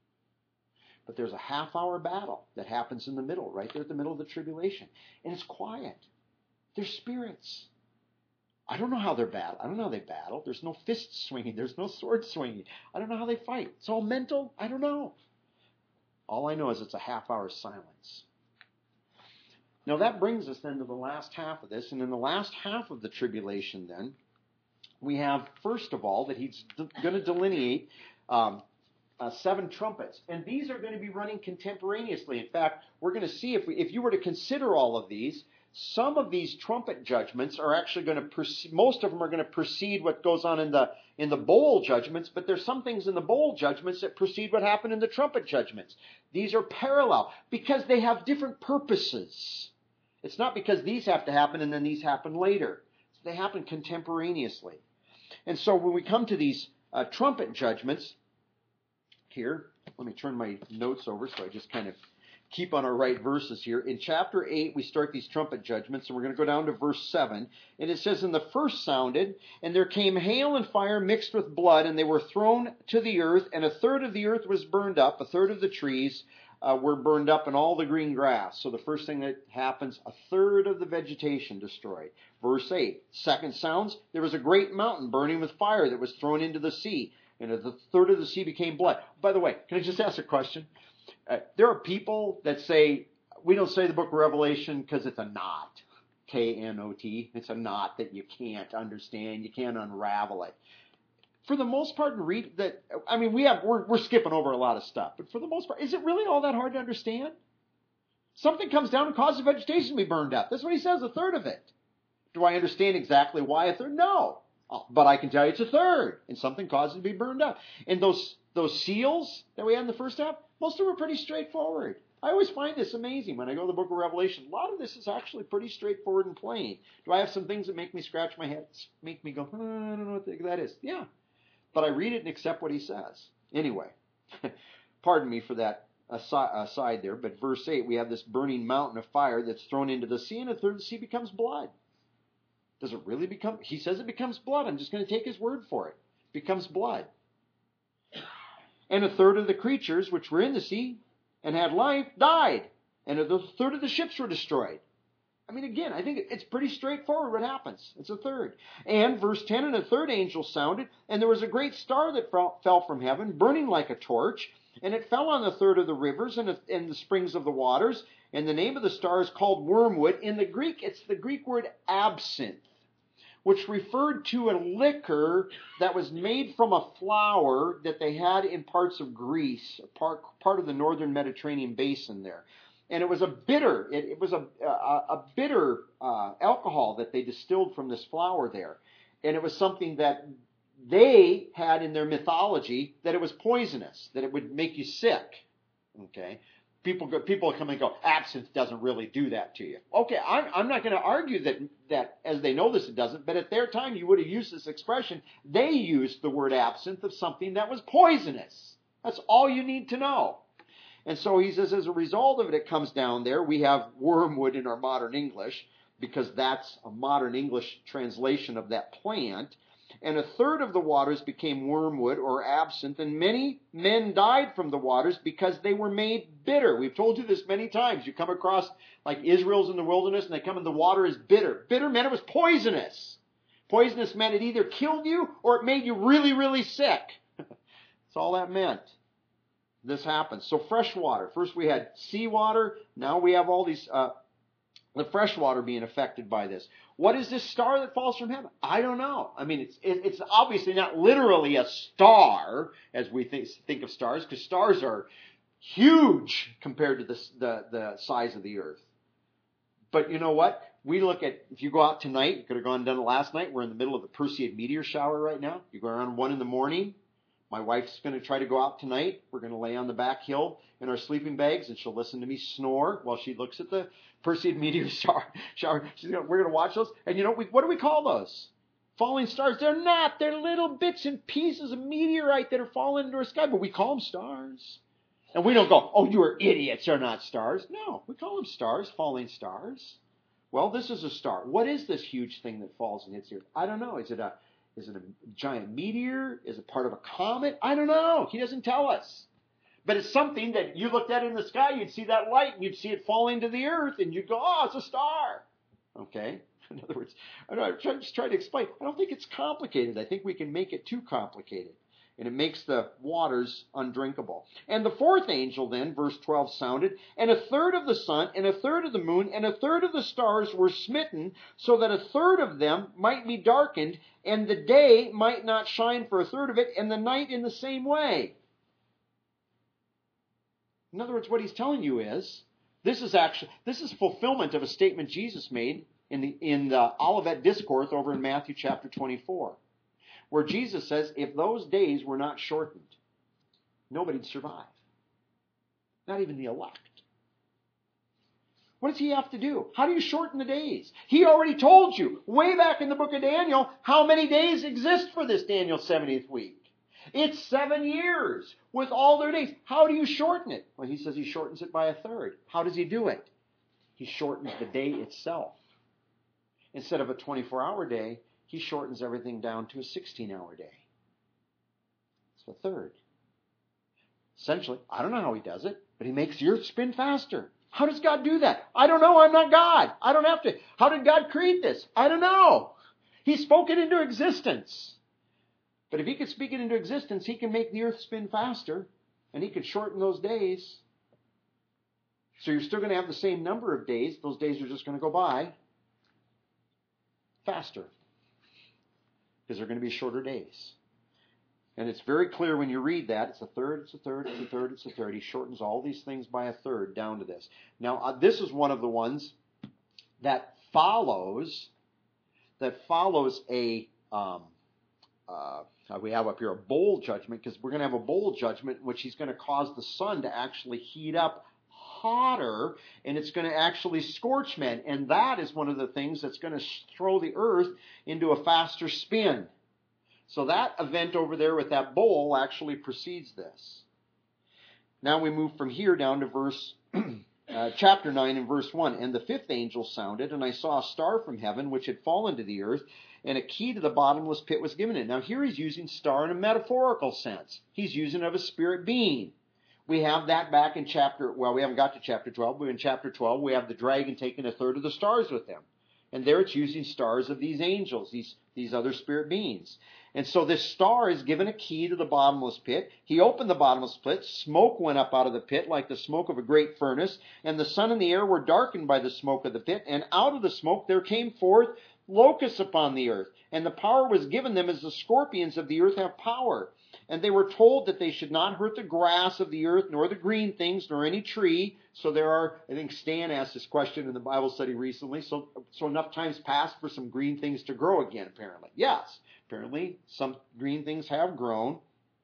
But there's a half-hour battle that happens in the middle, right there at the middle of the tribulation. And it's quiet. They're spirits. I don't know how they're battle. I don't know how they battle. There's no fist swinging. There's no sword swinging. I don't know how they fight. It's all mental. I don't know. All I know is it's a half-hour silence. Now that brings us then to the last half of this. And in the last half of the tribulation then, we have, first of all, that he's d- going to delineate um, uh, seven trumpets. And these are going to be running contemporaneously. In fact, we're going to see if we, if you were to consider all of these, some of these trumpet judgments are actually going to proceed, most of them are going to precede what goes on in the in the bowl judgments, but there's some things in the bowl judgments that precede what happened in the trumpet judgments. These are parallel because they have different purposes. It's not because these have to happen and then these happen later. They happen contemporaneously. And so when we come to these uh, trumpet judgments here, let me turn my notes over so I just kind of keep on our right verses here. In chapter eight, we start these trumpet judgments, and we're going to go down to verse seven. And it says, "And the first sounded, and there came hail and fire mixed with blood, and they were thrown to the earth, and a third of the earth was burned up, a third of the trees uh, were burned up, and all the green grass." So the first thing that happens, a third of the vegetation destroyed. Verse eight, "Second sounds, there was a great mountain burning with fire that was thrown into the sea, and a third of the sea became blood." By the way, can I just ask a question? Uh, there are people that say, we don't say the book of Revelation because it's a knot. K N O T. It's a knot that you can't understand. You can't unravel it. For the most part, read that. I mean, we have we're, we're skipping over a lot of stuff, but for the most part, is it really all that hard to understand? Something comes down and causes vegetation to be burned up. That's what he says, a third of it. Do I understand exactly why a third? No. But I can tell you it's a third, and something causes it to be burned up. And those those seals that we had in the first half, most of them are pretty straightforward. I always find this amazing when I go to the book of Revelation. A lot of this is actually pretty straightforward and plain. Do I have some things that make me scratch my head, make me go, oh, I don't know what that is? Yeah. But I read it and accept what he says. Anyway, pardon me for that aside there, but verse eight, we have this burning mountain of fire that's thrown into the sea, and a third of the sea becomes blood. Does it really become? He says it becomes blood. I'm just going to take his word for it. It becomes blood. And a third of the creatures which were in the sea and had life died. And a third of the ships were destroyed. I mean, again, I think it's pretty straightforward what happens. It's a third. And verse ten, "And a third angel sounded, and there was a great star that fell from heaven, burning like a torch. And it fell on a third of the rivers and the springs of the waters. And the name of the star is called Wormwood." In the Greek, it's the Greek word absinthe, which referred to a liquor that was made from a flour that they had in parts of Greece, part, part of the northern Mediterranean basin there. And it was a bitter, it, it was a, a, a bitter uh, alcohol that they distilled from this flour there. And it was something that they had in their mythology that it was poisonous, that it would make you sick. Okay? People go, people come and go, absinthe doesn't really do that to you. Okay, I'm, I'm not going to argue that, that as they know this it doesn't, but at their time you would have used this expression. They used the word absinthe of something that was poisonous. That's all you need to know. And so he says as a result of it, it comes down there. We have wormwood in our modern English because that's a modern English translation of that plant. And a third of the waters became wormwood or absinthe, and many men died from the waters because they were made bitter. We've told you this many times. You come across like Israel's in the wilderness, and they come and the water is bitter. Bitter meant it was poisonous. Poisonous meant it either killed you or it made you really, really sick. That's all that meant. This happens. So fresh water. First we had seawater. Now we have all these, uh, the fresh water being affected by this. What is this star that falls from heaven? I don't know. I mean, it's it's obviously not literally a star as we think, think of stars, because stars are huge compared to the, the, the size of the earth. But you know what? We look at, if you go out tonight, you could have gone and done it last night. We're in the middle of the Perseid meteor shower right now. You go around one in the morning. My wife's going to try to go out tonight. We're going to lay on the back hill in our sleeping bags, and she'll listen to me snore while she looks at the Perseid meteor shower. shower. She's gonna, we're going to watch those. And you know, we, what do we call those? Falling stars. They're not. They're little bits and pieces of meteorite that are falling into our sky, but we call them stars. And we don't go, oh, you're idiots, they're not stars. No, we call them stars, falling stars. Well, this is a star. What is this huge thing that falls and hits the earth? I don't know. Is it a is it a giant meteor? Is it part of a comet? I don't know. He doesn't tell us. But it's something that you looked at in the sky, you'd see that light, and you'd see it falling to the earth, and you'd go, oh, it's a star. Okay? In other words, I'm just trying to explain. I don't think it's complicated. I think we can make it too complicated. And it makes the waters undrinkable. And the fourth angel then, verse twelve, sounded, and a third of the sun, and a third of the moon, and a third of the stars were smitten, so that a third of them might be darkened, and the day might not shine for a third of it, and the night in the same way. In other words, what he's telling you is, this is actually, this is fulfillment of a statement Jesus made in the, in the Olivet Discourse over in Matthew chapter twenty-four. Where Jesus says, if those days were not shortened, nobody'd survive. Not even the elect. What does he have to do? How do you shorten the days? He already told you, way back in the book of Daniel, how many days exist for this Daniel seventieth week. It's seven years with all their days. How do you shorten it? Well, he says he shortens it by a third. How does he do it? He shortens the day itself. Instead of a twenty-four hour day, he shortens everything down to a sixteen hour day. It's a third. Essentially, I don't know how he does it, but he makes the earth spin faster. How does God do that? I don't know. I'm not God. I don't have to. How did God create this? I don't know. He spoke it into existence. But if he could speak it into existence, he can make the earth spin faster, and he could shorten those days. So you're still going to have the same number of days. Those days are just going to go by faster, because they're going to be shorter days. And it's very clear when you read that. It's a third, it's a third, it's a third, it's a third. He shortens all these things by a third down to this. Now, uh, this is one of the ones that follows, that follows a, um, uh, we have up here a bowl judgment, because we're going to have a bowl judgment in which he's going to cause the sun to actually heat up hotter, and it's going to actually scorch men. And that is one of the things that's going to throw the earth into a faster spin. So that event over there with that bowl actually precedes this. Now we move from here down to verse uh, chapter nine and verse one. And the fifth angel sounded, and I saw a star from heaven which had fallen to the earth, and a key to the bottomless pit was given it. Now here he's using star in a metaphorical sense. He's using it of a spirit being. We have that back in chapter, well, we haven't got to chapter twelve, but in chapter twelve we have the dragon taking a third of the stars with him. And there it's using stars of these angels, these, these other spirit beings. And so this star is given a key to the bottomless pit. He opened the bottomless pit. Smoke went up out of the pit like the smoke of a great furnace. And the sun and the air were darkened by the smoke of the pit. And out of the smoke there came forth locusts upon the earth. And the power was given them as the scorpions of the earth have power. And they were told that they should not hurt the grass of the earth, nor the green things, nor any tree. So there are, I think Stan asked this question in the Bible study recently. So, so enough times passed for some green things to grow again, apparently. Yes, apparently some green things have grown.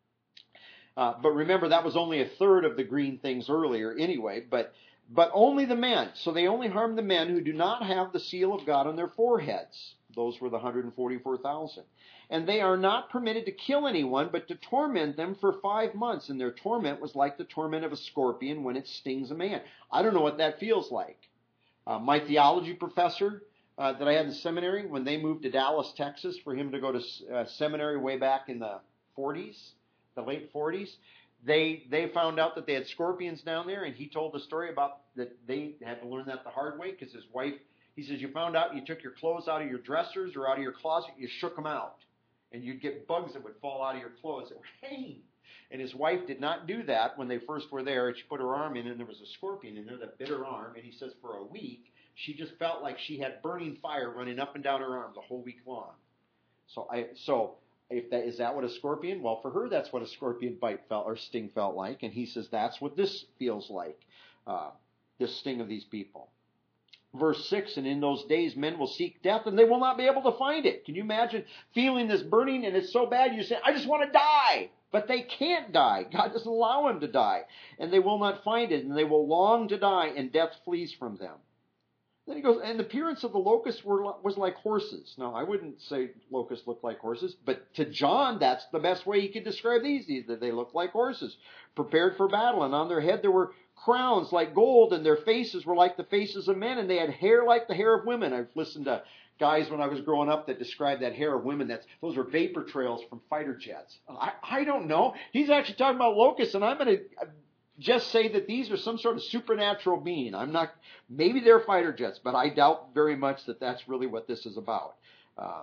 Uh, but remember, that was only a third of the green things earlier anyway. But, but only the men. So they only harm the men who do not have the seal of God on their foreheads. Those were the one hundred forty-four thousand. And they are not permitted to kill anyone, but to torment them for five months. And their torment was like the torment of a scorpion when it stings a man. I don't know what that feels like. Uh, my theology professor uh, that I had in seminary, when they moved to Dallas, Texas, for him to go to uh, seminary way back in the forties, the late forties, they they found out that they had scorpions down there, and he told the story about that they had to learn that the hard way because his wife, he says, you found out you took your clothes out of your dressers or out of your closet, you shook them out. And you'd get bugs that would fall out of your clothes that were hanging. And his wife did not do that when they first were there. And she put her arm in, and there was a scorpion in there that bit her arm. And he says for a week, she just felt like she had burning fire running up and down her arm the whole week long. So, I, so if that is that what a scorpion? Well, for her, that's what a scorpion bite felt or sting felt like. And he says that's what this feels like, uh, this sting of these people. Verse six, and in those days men will seek death and they will not be able to find it. Can you imagine feeling this burning and it's so bad you say, I just want to die. But they can't die. God doesn't allow them to die. And they will not find it, and they will long to die, and death flees from them. Then he goes, and the appearance of the locusts were, was like horses. Now, I wouldn't say locusts look like horses, but to John, that's the best way he could describe these, that they look like horses, prepared for battle. And on their head there were crowns like gold, and their faces were like the faces of men, and they had hair like the hair of women. I've listened to guys when I was growing up that described that hair of women. That's those are vapor trails from fighter jets. I, I don't know. He's actually talking about locusts, and I'm going to just say that these are some sort of supernatural being. I'm not, maybe they're fighter jets, but I doubt very much that that's really what this is about. Uh,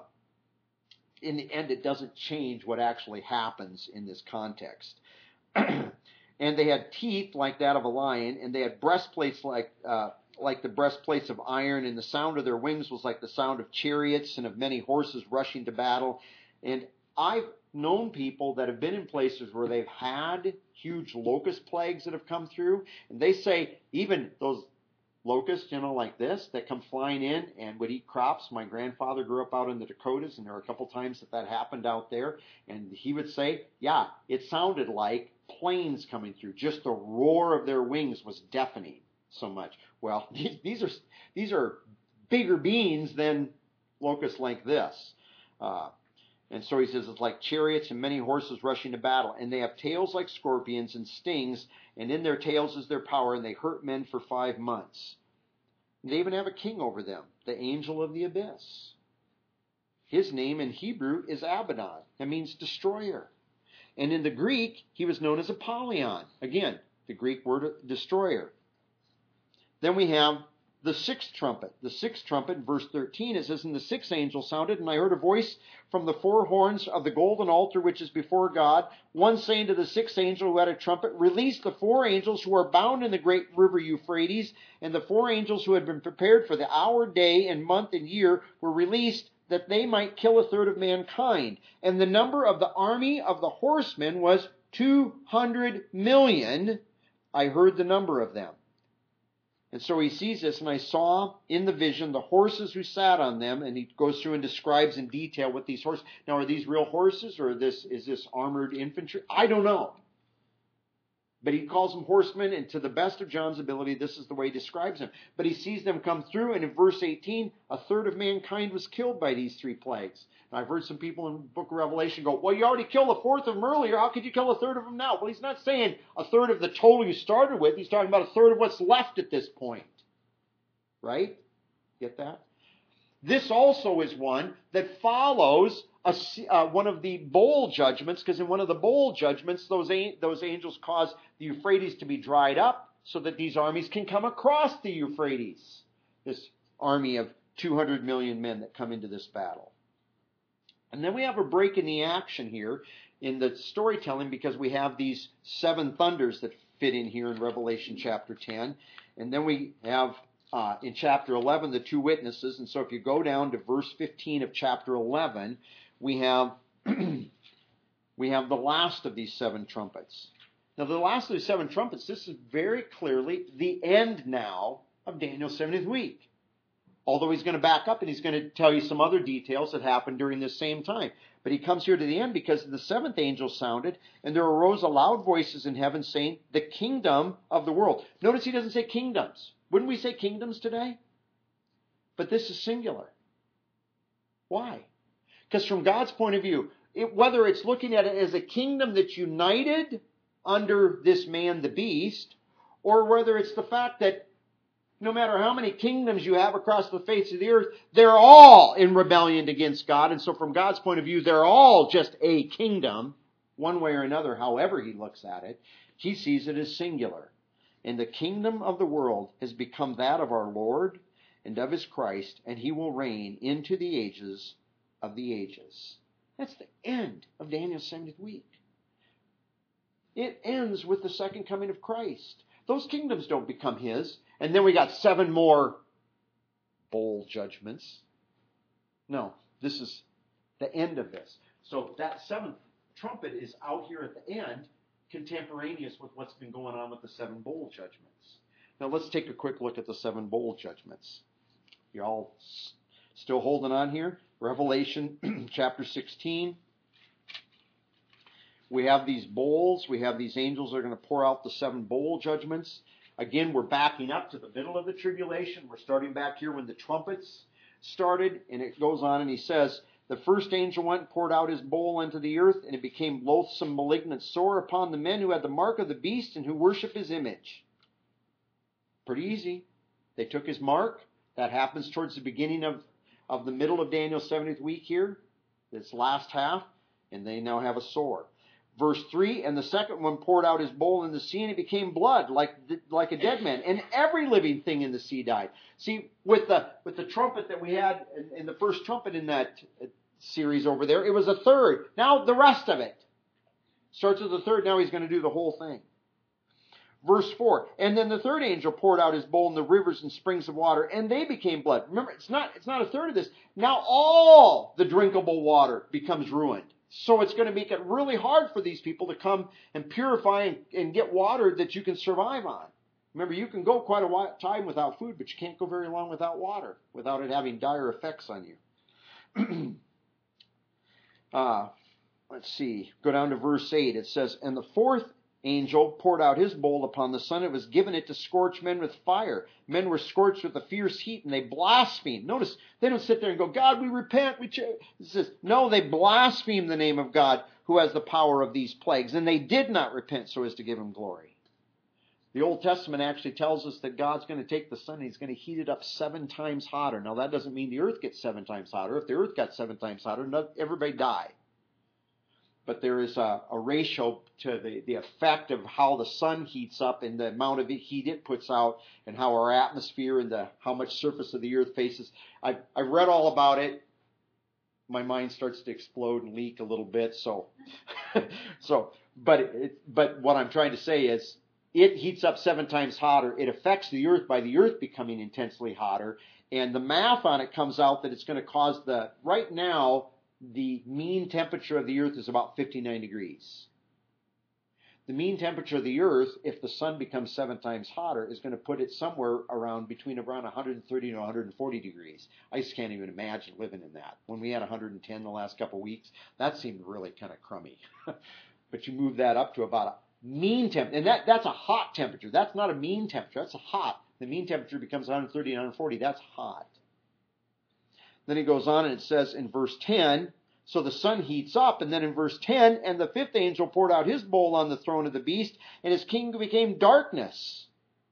in the end, it doesn't change what actually happens in this context. And they had teeth like that of a lion, and they had breastplates like uh, like the breastplates of iron, and the sound of their wings was like the sound of chariots and of many horses rushing to battle. And I've known people that have been in places where they've had huge locust plagues that have come through, and they say even those locusts, you know, like this, that come flying in and would eat crops. My grandfather grew up out in the Dakotas, and there were a couple times that that happened out there, and he would say, yeah, it sounded like planes coming through. Just the roar of their wings was deafening so much. Well, these, these are these are bigger beings than locusts like this. Uh, and so he says it's like chariots and many horses rushing to battle. And they have tails like scorpions and stings, and in their tails is their power, and they hurt men for five months. And they even have a king over them, the angel of the abyss. His name in Hebrew is Abaddon. That means destroyer. And in the Greek, he was known as Apollyon. Again, the Greek word destroyer. Then we have the sixth trumpet. The sixth trumpet, verse thirteen, it says, and the sixth angel sounded, and I heard a voice from the four horns of the golden altar which is before God, one saying to the sixth angel who had a trumpet, release the four angels who are bound in the great river Euphrates, and the four angels who had been prepared for the hour, day, and month, and year were released, that they might kill a third of mankind. And the number of the army of the horsemen was two hundred million. I heard the number of them. And so he sees this, and I saw in the vision the horses who sat on them, and he goes through and describes in detail what these horses. Now, are these real horses, or this is this armored infantry? I don't know. But he calls them horsemen, and to the best of John's ability, this is the way he describes them. But he sees them come through, and in verse eighteen, a third of mankind was killed by these three plagues. And I've heard some people in the book of Revelation go, well, you already killed a fourth of them earlier. How could you kill a third of them now? Well, he's not saying a third of the total you started with. He's talking about a third of what's left at this point. Right? Get that? This also is one that follows a, uh, one of the bowl judgments, because in one of the bowl judgments, those, those angels cause the Euphrates to be dried up so that these armies can come across the Euphrates. This army of two hundred million men that come into this battle. And then we have a break in the action here in the storytelling, because we have these seven thunders that fit in here in Revelation chapter ten. And then we have Uh, in chapter eleven, the two witnesses. And so if you go down to verse fifteen of chapter eleven, we have we have the last of these seven trumpets. Now, the last of these seven trumpets, this is very clearly the end now of Daniel's seventieth week. Although he's going to back up and he's going to tell you some other details that happened during this same time. But he comes here to the end because the seventh angel sounded, and there arose a loud voices in heaven saying, the kingdom of the world. Notice he doesn't say kingdoms. Wouldn't we say kingdoms today? But this is singular. Why? Because from God's point of view, it, whether it's looking at it as a kingdom that's united under this man, the beast, or whether it's the fact that no matter how many kingdoms you have across the face of the earth, they're all in rebellion against God. And so from God's point of view, they're all just a kingdom, one way or another, however he looks at it. He sees it as singular. And the kingdom of the world has become that of our Lord and of his Christ, and he will reign into the ages of the ages. That's the end of Daniel's seventieth week. It ends with the second coming of Christ. Those kingdoms don't become his. And then we got seven more bowl judgments. No, this is the end of this. So that seventh trumpet is out here at the end, contemporaneous with what's been going on with the seven bowl judgments. Now let's take a quick look at the seven bowl judgments. You all s- still holding on here? Revelation chapter sixteen. We have these bowls. We have these angels that are going to pour out the seven bowl judgments. Again, we're backing up to the middle of the tribulation. We're starting back here when the trumpets started, and it goes on, and he says, the first angel went and poured out his bowl into the earth, and it became loathsome, malignant sore upon the men who had the mark of the beast and who worship his image. Pretty easy. They took his mark. That happens towards the beginning of, of the middle of Daniel's seventieth week here, this last half, and they now have a sore. Verse three, and the second one poured out his bowl in the sea, and it became blood, like like a dead man. And every living thing in the sea died. See, with the with the trumpet that we had in, in the first trumpet in that series over there, it was a third. Now the rest of it. Starts with the third, now he's going to do the whole thing. Verse four, and then the third angel poured out his bowl in the rivers and springs of water, and they became blood. Remember, it's not it's not a third of this. Now all the drinkable water becomes ruined. So it's going to make it really hard for these people to come and purify and, and get water that you can survive on. Remember, you can go quite a while, time without food, but you can't go very long without water, without it having dire effects on you. uh, let's see. Go down to verse eight. It says, and the fourth angel poured out his bowl upon the sun. It was given it to scorch men with fire. Men were scorched with a fierce heat, and they blasphemed. Notice, they don't sit there and go, God, we repent. We ch-. It says, no, they blasphemed the name of God, who has the power of these plagues. And they did not repent so as to give him glory. The Old Testament actually tells us that God's going to take the sun and he's going to heat it up seven times hotter. Now, that doesn't mean the earth gets seven times hotter. If the earth got seven times hotter, everybody die. But there is a, a ratio to the, the effect of how the sun heats up and the amount of heat it puts out and how our atmosphere and the, how much surface of the earth faces. I, I read all about it. My mind starts to explode and leak a little bit. So, so, but it, but what I'm trying to say is it heats up seven times hotter. It affects the earth by the earth becoming intensely hotter. And the math on it comes out that it's going to cause the, right now, the mean temperature of the earth is about fifty-nine degrees. The mean temperature of the earth, if the sun becomes seven times hotter, is going to put it somewhere around between around one hundred thirty to one hundred forty degrees. I just can't even imagine living in that. When we had one hundred ten the last couple of weeks, that seemed really kind of crummy. But you move that up to about a mean temperature, and that, that's a hot temperature. That's not a mean temperature. That's a hot. The mean temperature becomes one hundred thirty and one hundred forty. That's hot. Then he goes on and it says in verse ten, so the sun heats up, and then in verse ten, and the fifth angel poured out his bowl on the throne of the beast, and his kingdom became darkness.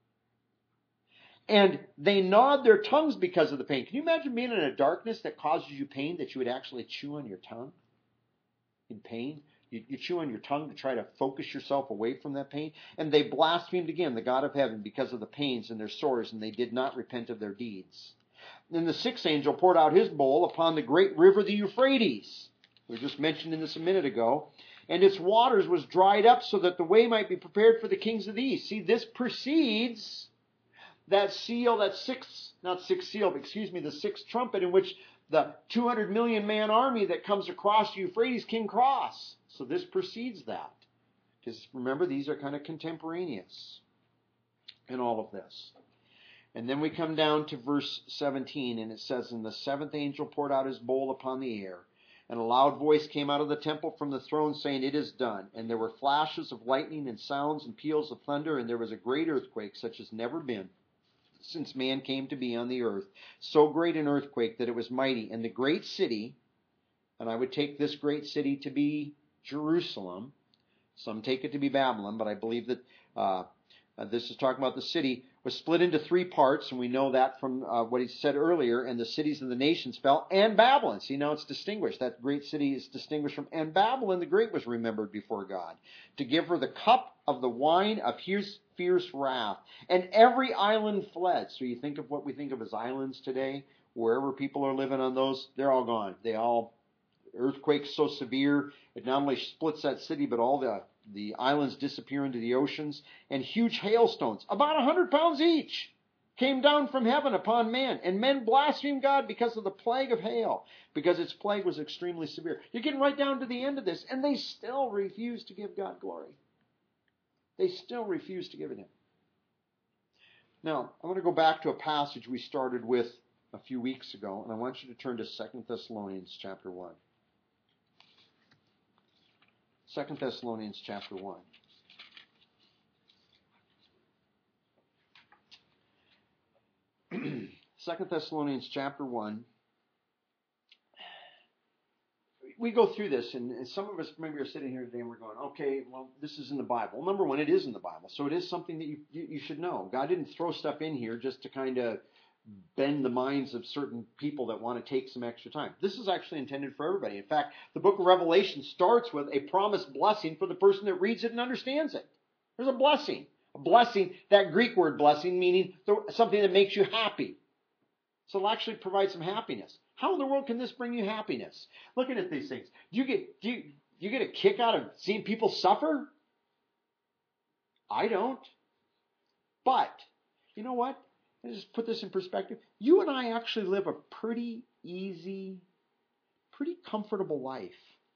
And they gnawed their tongues because of the pain. Can you imagine being in a darkness that causes you pain that you would actually chew on your tongue in pain? You, you chew on your tongue to try to focus yourself away from that pain. And they blasphemed again the God of heaven because of the pains and their sores, and they did not repent of their deeds. Then the sixth angel poured out his bowl upon the great river, the Euphrates. We just mentioned in this a minute ago. And its waters was dried up so that the way might be prepared for the kings of the east. See, this precedes that seal, that sixth, not sixth seal, but excuse me, the sixth trumpet in which the two hundred million man army that comes across the Euphrates can cross. So this precedes that. Because remember, these are kind of contemporaneous in all of this. And then we come down to verse seventeen, and it says, and the seventh angel poured out his bowl upon the air, and a loud voice came out of the temple from the throne, saying, it is done. And there were flashes of lightning and sounds and peals of thunder, and there was a great earthquake, such as never been since man came to be on the earth. So great an earthquake that it was mighty. And the great city, and I would take this great city to be Jerusalem. Some take it to be Babylon, but I believe that uh, uh, this is talking about the city, was split into three parts, and we know that from uh, what he said earlier, and the cities of the nations fell, and Babylon. See, now it's distinguished. That great city is distinguished from, and Babylon the Great was remembered before God, to give her the cup of the wine of his fierce wrath. And every island fled. So you think of what we think of as islands today, wherever people are living on those, they're all gone. They all, earthquake's so severe, it not only splits that city, but all the The islands disappear into the oceans, and huge hailstones, about a hundred pounds each, came down from heaven upon man. And men blasphemed God because of the plague of hail, because its plague was extremely severe. You're getting right down to the end of this, and they still refuse to give God glory. They still refuse to give it him. Now, I'm going to go back to a passage we started with a few weeks ago, and I want you to turn to Second Thessalonians chapter one. Second Thessalonians chapter one. Second Thessalonians chapter one. We go through this, and some of us maybe are sitting here today and we're going, okay, well, this is in the Bible. Well, number one, it is in the Bible, so it is something that you, you, you should know. God didn't throw stuff in here just to kind of bend the minds of certain people that want to take some extra time. This is actually intended for everybody. In fact, the book of Revelation starts with a promised blessing for the person that reads it and understands it. There's a blessing. A blessing, that Greek word blessing, meaning something that makes you happy. So it'll actually provide some happiness. How in the world can this bring you happiness? Looking at these things. Do you get do you, do you get a kick out of seeing people suffer? I don't. But, you know what? Let's just put this in perspective. You and I actually live a pretty easy, pretty comfortable life.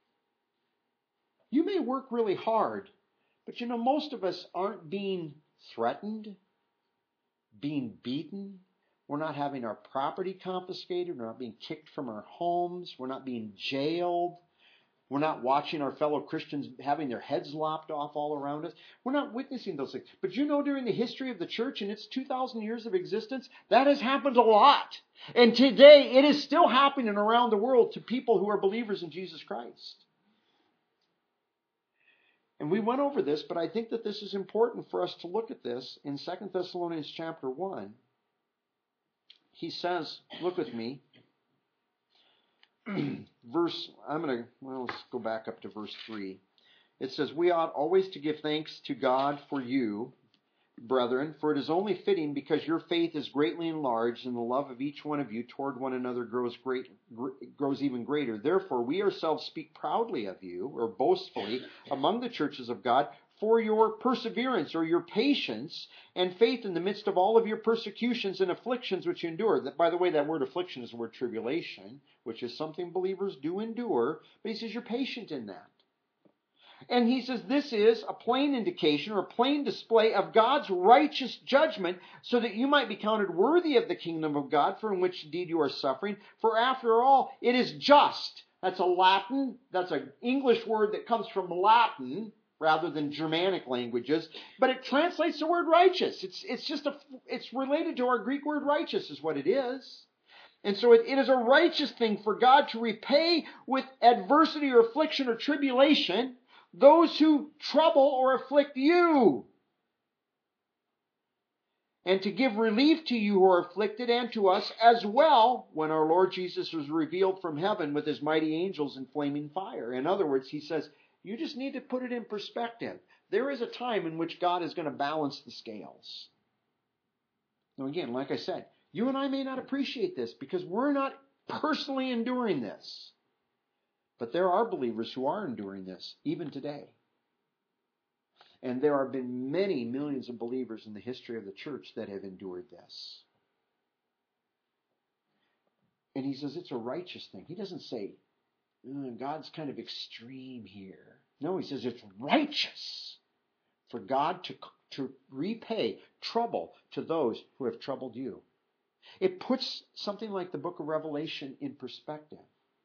You may work really hard, but you know, most of us aren't being threatened, being beaten. We're not having our property confiscated. We're not being kicked from our homes. We're not being jailed. We're not watching our fellow Christians having their heads lopped off all around us. We're not witnessing those things. But you know, during the history of the church and its two thousand years of existence, that has happened a lot. And today, it is still happening around the world to people who are believers in Jesus Christ. And we went over this, but I think that this is important for us to look at this in Second Thessalonians chapter one. He says, look with me, verse, I'm going to, well, let's go back up to verse three. It says, we ought always to give thanks to God for you, brethren, for it is only fitting because your faith is greatly enlarged and the love of each one of you toward one another grows great, grows even greater. Therefore, we ourselves speak proudly of you, or boastfully, among the churches of God, for your perseverance or your patience and faith in the midst of all of your persecutions and afflictions which you endure. That, by the way, that word affliction is the word tribulation, which is something believers do endure. But he says you're patient in that. And he says this is a plain indication or a plain display of God's righteous judgment so that you might be counted worthy of the kingdom of God for in which indeed you are suffering. For after all, it is just. That's a Latin, that's an English word that comes from Latin rather than Germanic languages, but it translates the word righteous. It's it's just a it's related to our Greek word righteous is what it is. And so it, it is a righteous thing for God to repay with adversity or affliction or tribulation those who trouble or afflict you, and to give relief to you who are afflicted and to us as well when our Lord Jesus was revealed from heaven with his mighty angels in flaming fire. In other words, he says, you just need to put it in perspective. There is a time in which God is going to balance the scales. Now again, like I said, you and I may not appreciate this because we're not personally enduring this. But there are believers who are enduring this, even today. And there have been many millions of believers in the history of the church that have endured this. And he says it's a righteous thing. He doesn't say, oh, God's kind of extreme here. No, he says it's righteous for God to, to repay trouble to those who have troubled you. It puts something like the book of Revelation in perspective.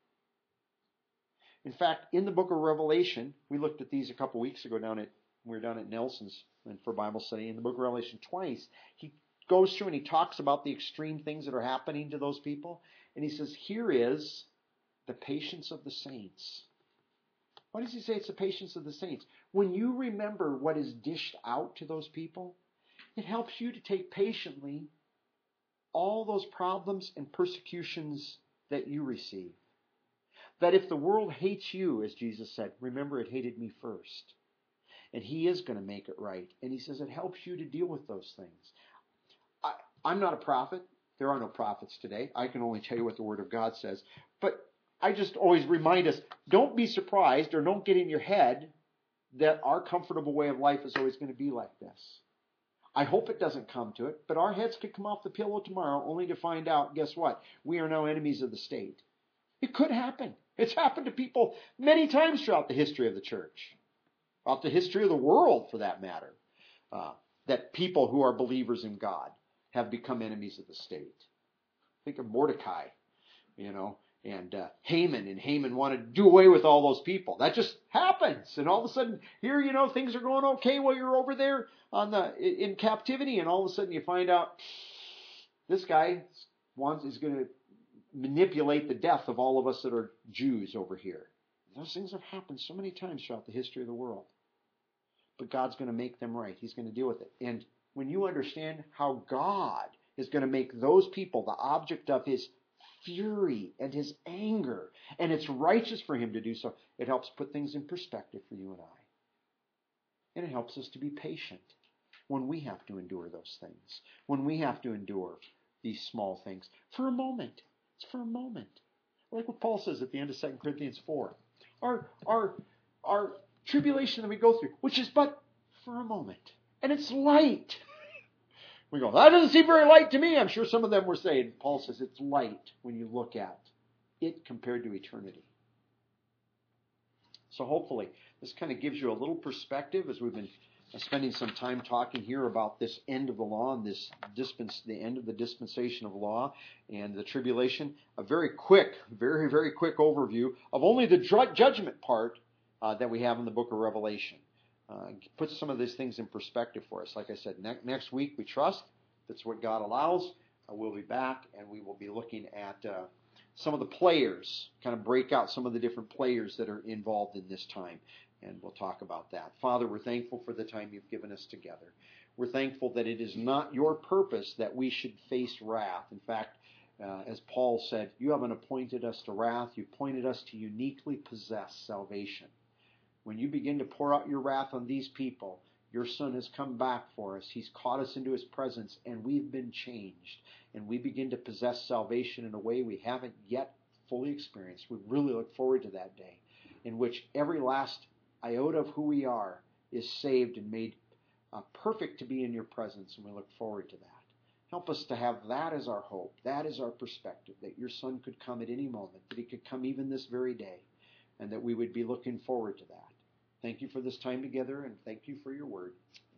In fact, in the book of Revelation, we looked at these a couple weeks ago down at, we were down at Nelson's for Bible study. In the book of Revelation twice, he goes through and he talks about the extreme things that are happening to those people. And he says, here is the patience of the saints. Why does he say it's the patience of the saints? When you remember what is dished out to those people, it helps you to take patiently all those problems and persecutions that you receive. That if the world hates you, as Jesus said, remember it hated me first. And he is going to make it right. And he says it helps you to deal with those things. I, I'm not a prophet. There are no prophets today. I can only tell you what the Word of God says. But I just always remind us, don't be surprised or don't get in your head that our comfortable way of life is always going to be like this. I hope it doesn't come to it, but our heads could come off the pillow tomorrow only to find out, guess what? We are now enemies of the state. It could happen. It's happened to people many times throughout the history of the church, throughout the history of the world for that matter, uh, that people who are believers in God have become enemies of the state. Think of Mordecai, you know, and uh, Haman, and Haman wanted to do away with all those people. That just happens. And all of a sudden, here, you know, things are going okay while you're over there on the in captivity, and all of a sudden you find out this guy wants is going to manipulate the death of all of us that are Jews over here. Those things have happened so many times throughout the history of the world. But God's going to make them right. He's going to deal with it. And when you understand how God is going to make those people the object of his fury and his anger, and it's righteous for him to do so, it helps put things in perspective for you and I. And it helps us to be patient when we have to endure those things, when we have to endure these small things. For a moment. It's for a moment. Like what Paul says at the end of Second Corinthians four. Our, our, our tribulation that we go through, which is but for a moment. And it's light. We go, that doesn't seem very light to me. I'm sure some of them were saying. Paul says it's light when you look at it compared to eternity. So hopefully this kind of gives you a little perspective as we've been spending some time talking here about this end of the law and this dispens, the end of the dispensation of law and the tribulation. A very quick, very, very quick overview of only the judgment part uh, that we have in the book of Revelation. Uh, puts some of these things in perspective for us. Like I said, ne- next week we trust that's what God allows. Uh, we'll be back and we will be looking at uh, some of the players, kind of break out some of the different players that are involved in this time. And we'll talk about that. Father, we're thankful for the time you've given us together. We're thankful that it is not your purpose that we should face wrath. In fact, uh, as Paul said, you haven't appointed us to wrath. You've appointed us to uniquely possess salvation. When you begin to pour out your wrath on these people, your Son has come back for us. He's caught us into his presence, and we've been changed. And we begin to possess salvation in a way we haven't yet fully experienced. We really look forward to that day in which every last iota of who we are is saved and made uh, perfect to be in your presence, and we look forward to that. Help us to have that as our hope, that is our perspective, that your Son could come at any moment, that he could come even this very day, and that we would be looking forward to that. Thank you for this time together, and thank you for your word.